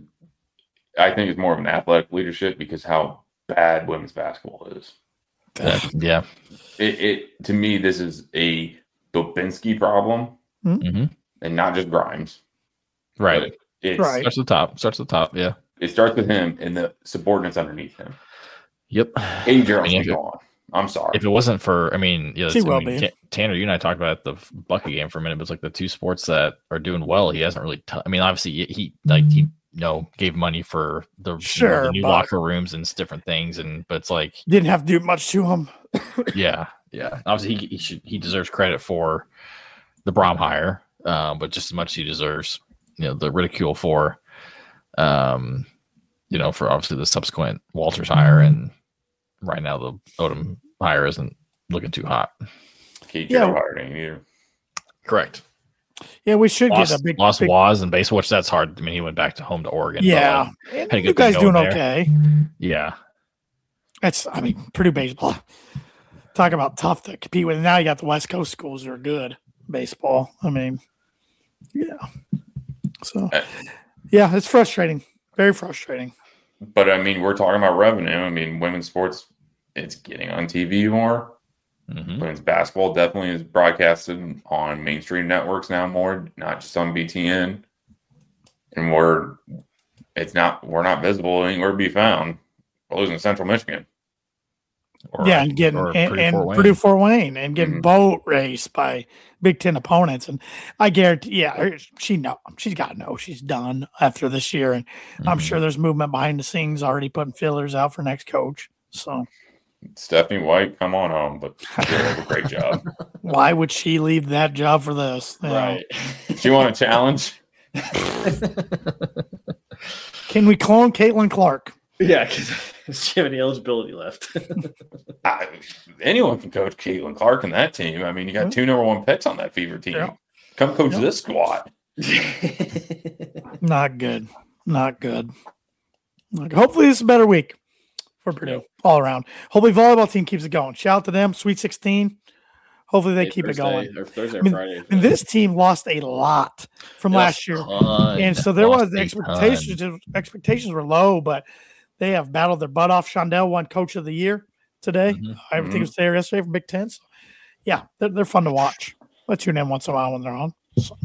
I think it's more of an athletic leadership because how bad women's basketball is. Yeah, yeah. It, it to me, this is a Dubinsky problem hmm and not just Grimes. Right. But It's, Right. Starts at the top. Starts at the top. Yeah. It starts with him and the subordinates underneath him. Yep. Katie Gerald I mean, should if, go on. I'm sorry. if it wasn't for, I mean, yeah, She it's- I will mean, be. Ta- Tanner, you and I talked about the Bucky game for a minute, but it's like the two sports that are doing well. He hasn't really. T- I mean, obviously, he, he like he you know gave money for the, you know, Sure, the new but- locker rooms and different things, and but it's like, Didn't have to do much to him. yeah, yeah. Obviously, he he should he deserves credit for the Brom hire, um, but just as much as he deserves, you know, the ridicule for, um, you know, for obviously the subsequent Walters hire, and right now the Odom hire isn't looking too hot. Katie Yeah. Gerald hired him either. Correct. Yeah, we should Lost, get a big, lost big Waz and baseball, which that's hard. I mean, he went back to home to Oregon. but, yeah. like, And had a you good guys thing doing going there. okay. yeah, That's, I mean, Purdue baseball. Talk about tough to compete with. Now you got the West Coast schools that are good baseball. I mean, yeah. So, Uh, yeah, it's frustrating. Very frustrating. But I mean, we're talking about revenue. I mean, women's sports, it's getting on T V more. hmm Women's basketball definitely is broadcasted on mainstream networks now more, not just on B T N. And we're it's not we're not visible anywhere to be found. We're losing to Central Michigan. Or, yeah, and getting or and, Purdue and Fort Wayne. Purdue Fort Wayne and getting Mhm. boat raced by Big Ten opponents. And I guarantee, yeah, her- she know she's got to know she's done after this year. And I'm Mhm. sure there's movement behind the scenes already putting fillers out for next coach. So Stephanie White, come on home, but she did a great job. why would she leave that job for this? You know? Right. She won a challenge. Can we clone Caitlin Clark? Yeah, because she have any eligibility left. I, anyone can coach Caitlin Clark in that team. I mean, you got two number one picks on that Fever team. Yeah. Come coach Yeah. this squad. Not good. Not good. Not good. Hopefully, this is a better week for Purdue all around. Hopefully, volleyball team keeps it going. Shout out to them. Sweet sixteen. Hopefully, they keep it going. Or Thursday I mean, or Friday. And this team lost a lot from last year. And so there was the expectations. Expectations were low, but they have battled their butt off. Shondell won Coach of the Year today. Mhm. Everything was there yesterday from Big Ten. So, yeah, they're, they're fun to watch. I tune in once in a while when they're on. So,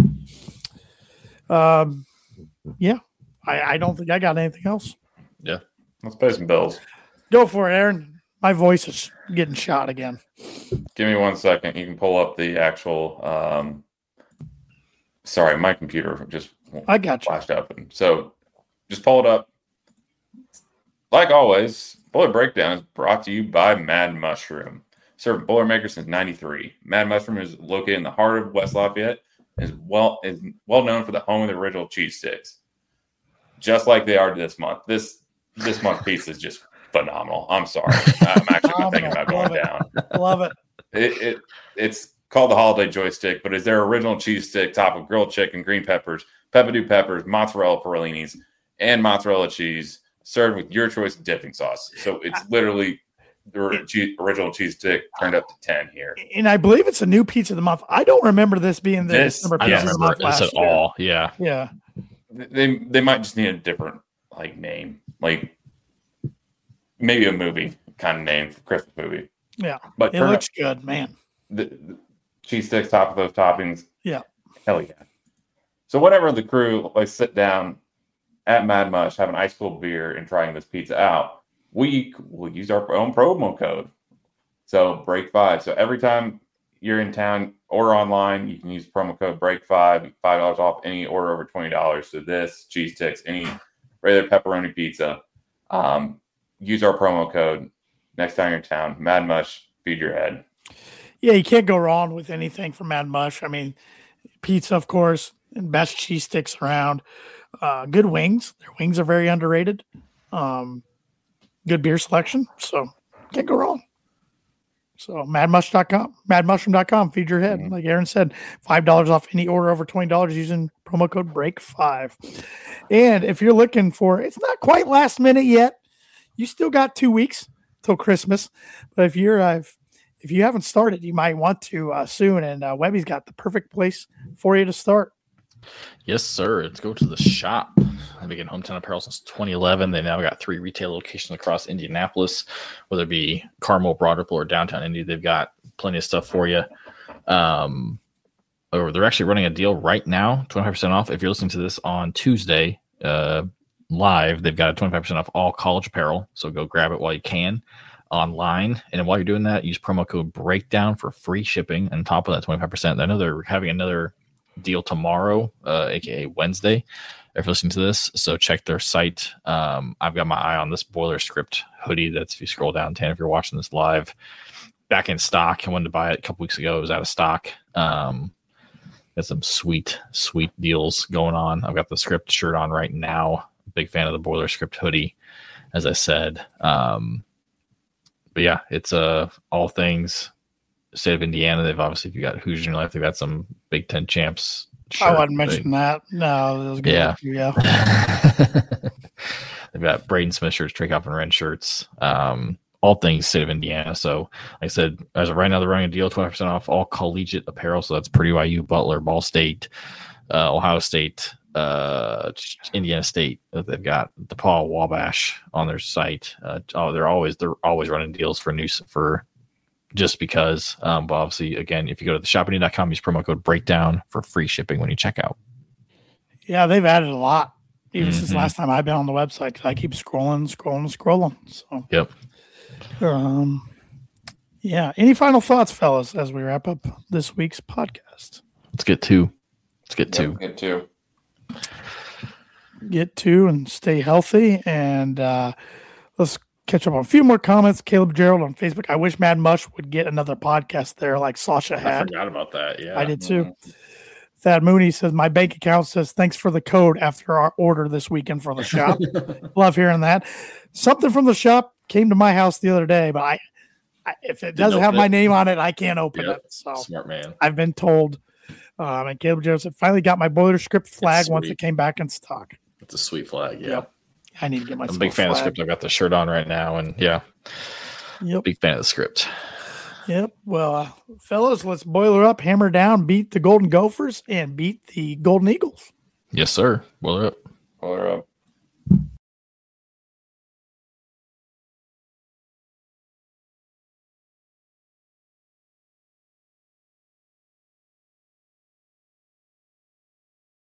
um, yeah, I, I don't think I got anything else. Let's pay some bills. Go for it, Aaron. My voice is getting shot again. Give me one second. You can pull up the actual. Um, sorry, my computer just I got you. flashed up. And so just pull it up. Like always, Boiler Breakdown is brought to you by Mad Mushroom. Serving Boilermakers since ninety-three. Mad Mushroom is located in the heart of West Lafayette and is well, is well known for the home of the original cheese sticks. Just like they are this month. This this month pizza is just phenomenal. I'm sorry. I'm actually not thinking about going Love it. down. Love it. It, it it's called the holiday joystick, but it's their original cheese stick topped with grilled chicken, green peppers, pepperdew peppers, mozzarella perlinis, and mozzarella cheese, served with your choice of dipping sauce. So it's literally the cheese, original cheese stick turned up to ten here. And I believe it's a new pizza of the month. I don't remember this being the this, December I pizza don't of the remember month this last at year. all. Yeah. Yeah. They they might just need a different like name, like maybe a movie kind of name for Christmas movie. Yeah. But it looks good, man. The, the cheese sticks, top of those toppings. Yeah. Hell yeah. So whenever the crew like sit down at Mad Mush, have an ice cold beer, and trying this pizza out, we will use our own promo code. So break five. So every time you're in town or online, you can use promo code break five, five dollars off any order over twenty dollars. So this, cheese sticks, any regular pepperoni pizza. Um, use our promo code next time you're in town. Mad Mush, feed your head. Yeah, you can't go wrong with anything from Mad Mush. I mean, pizza, of course, and best cheese sticks around. Uh, good wings. Their wings are very underrated. Um, good beer selection. So can't go wrong. So mad mush dot com, mad mushroom dot com, feed your head. Mm-hmm. Like Aaron said, five dollars off any order over twenty dollars using promo code break five. And if you're looking for, it's not quite last minute yet. You still got two weeks till Christmas. But if you're, uh, if, if you haven't started, you might want to uh, soon. And uh, Webby's got the perfect place for you to start. Yes, sir. Let's go to the shop. They've been Hometown Apparel since twenty eleven. They now got three retail locations across Indianapolis, whether it be Carmel, Broad Ripple, or downtown Indy. They've got plenty of stuff for you. Um, or they're actually running a deal right now, twenty-five percent off. If you're listening to this on Tuesday uh, live, they've got a twenty-five percent off all college apparel. So go grab it while you can online. And while you're doing that, use promo code BREAKDOWN for free shipping on top of that twenty-five percent. I know they're having another deal tomorrow, uh, aka Wednesday, if you're listening to this. So check their site. Um, I've got my eye on this Boiler Script hoodie. That's if you scroll down, Tan, if you're watching this live, back in stock. I wanted to buy it a couple weeks ago. It was out of stock. Um, got some sweet, sweet deals going on. I've got the Script shirt on right now. Big fan of the Boiler Script hoodie, as I said. Um, but yeah, it's uh, all things state of Indiana. They've obviously, if you got Hoosiers in your life, they've got some Big Ten champs. I wouldn't mention that. No, that was good. Yeah. yeah. They've got Braden Smith shirts, Trey Coffin Red shirts, um, all things state of Indiana. So, like I said, as of right now, they're running a deal, twenty percent off all collegiate apparel. So that's Purdue, I U, Butler, Ball State, uh, Ohio State, uh, Indiana State. They've got DePaul, Wabash on their site. Uh, oh, they're always they're always running deals for new for. Just because, um, but obviously, again, if you go to the shop indy dot com, use promo code BREAKDOWN for free shipping when you check out. Yeah, they've added a lot, even mm-hmm. since last time I've been on the website, because I keep scrolling, scrolling, scrolling. So, yep. Um, yeah. Any final thoughts, fellas, as we wrap up this week's podcast? Let's get to. Let's get to. Yep, get to. Get to and stay healthy. And uh, let's catch up on a few more comments. Caleb Gerald on Facebook. I wish Mad Mush would get another podcast there like Sasha had. I forgot about that. Yeah. I did too. Mm-hmm. Thad Mooney says, my bank account says, thanks for the code after our order this weekend for the shop. Love hearing that. Something from the shop came to my house the other day, but I, I if it doesn't have it. my name on it, I can't open yep. it. So smart man. I've been told. Um, and Caleb Gerald said, finally got my Boiler Script flag once it came back in stock. It's a sweet flag. Yeah. Yep. I need to get my. I'm a big fan flag. of the Script. I've got the shirt on right now, and yeah, yep. Big fan of the Script. Yep. Well, uh, fellas, let's boiler up, hammer down, beat the Golden Gophers, and beat the Golden Eagles. Yes, sir. Boiler up.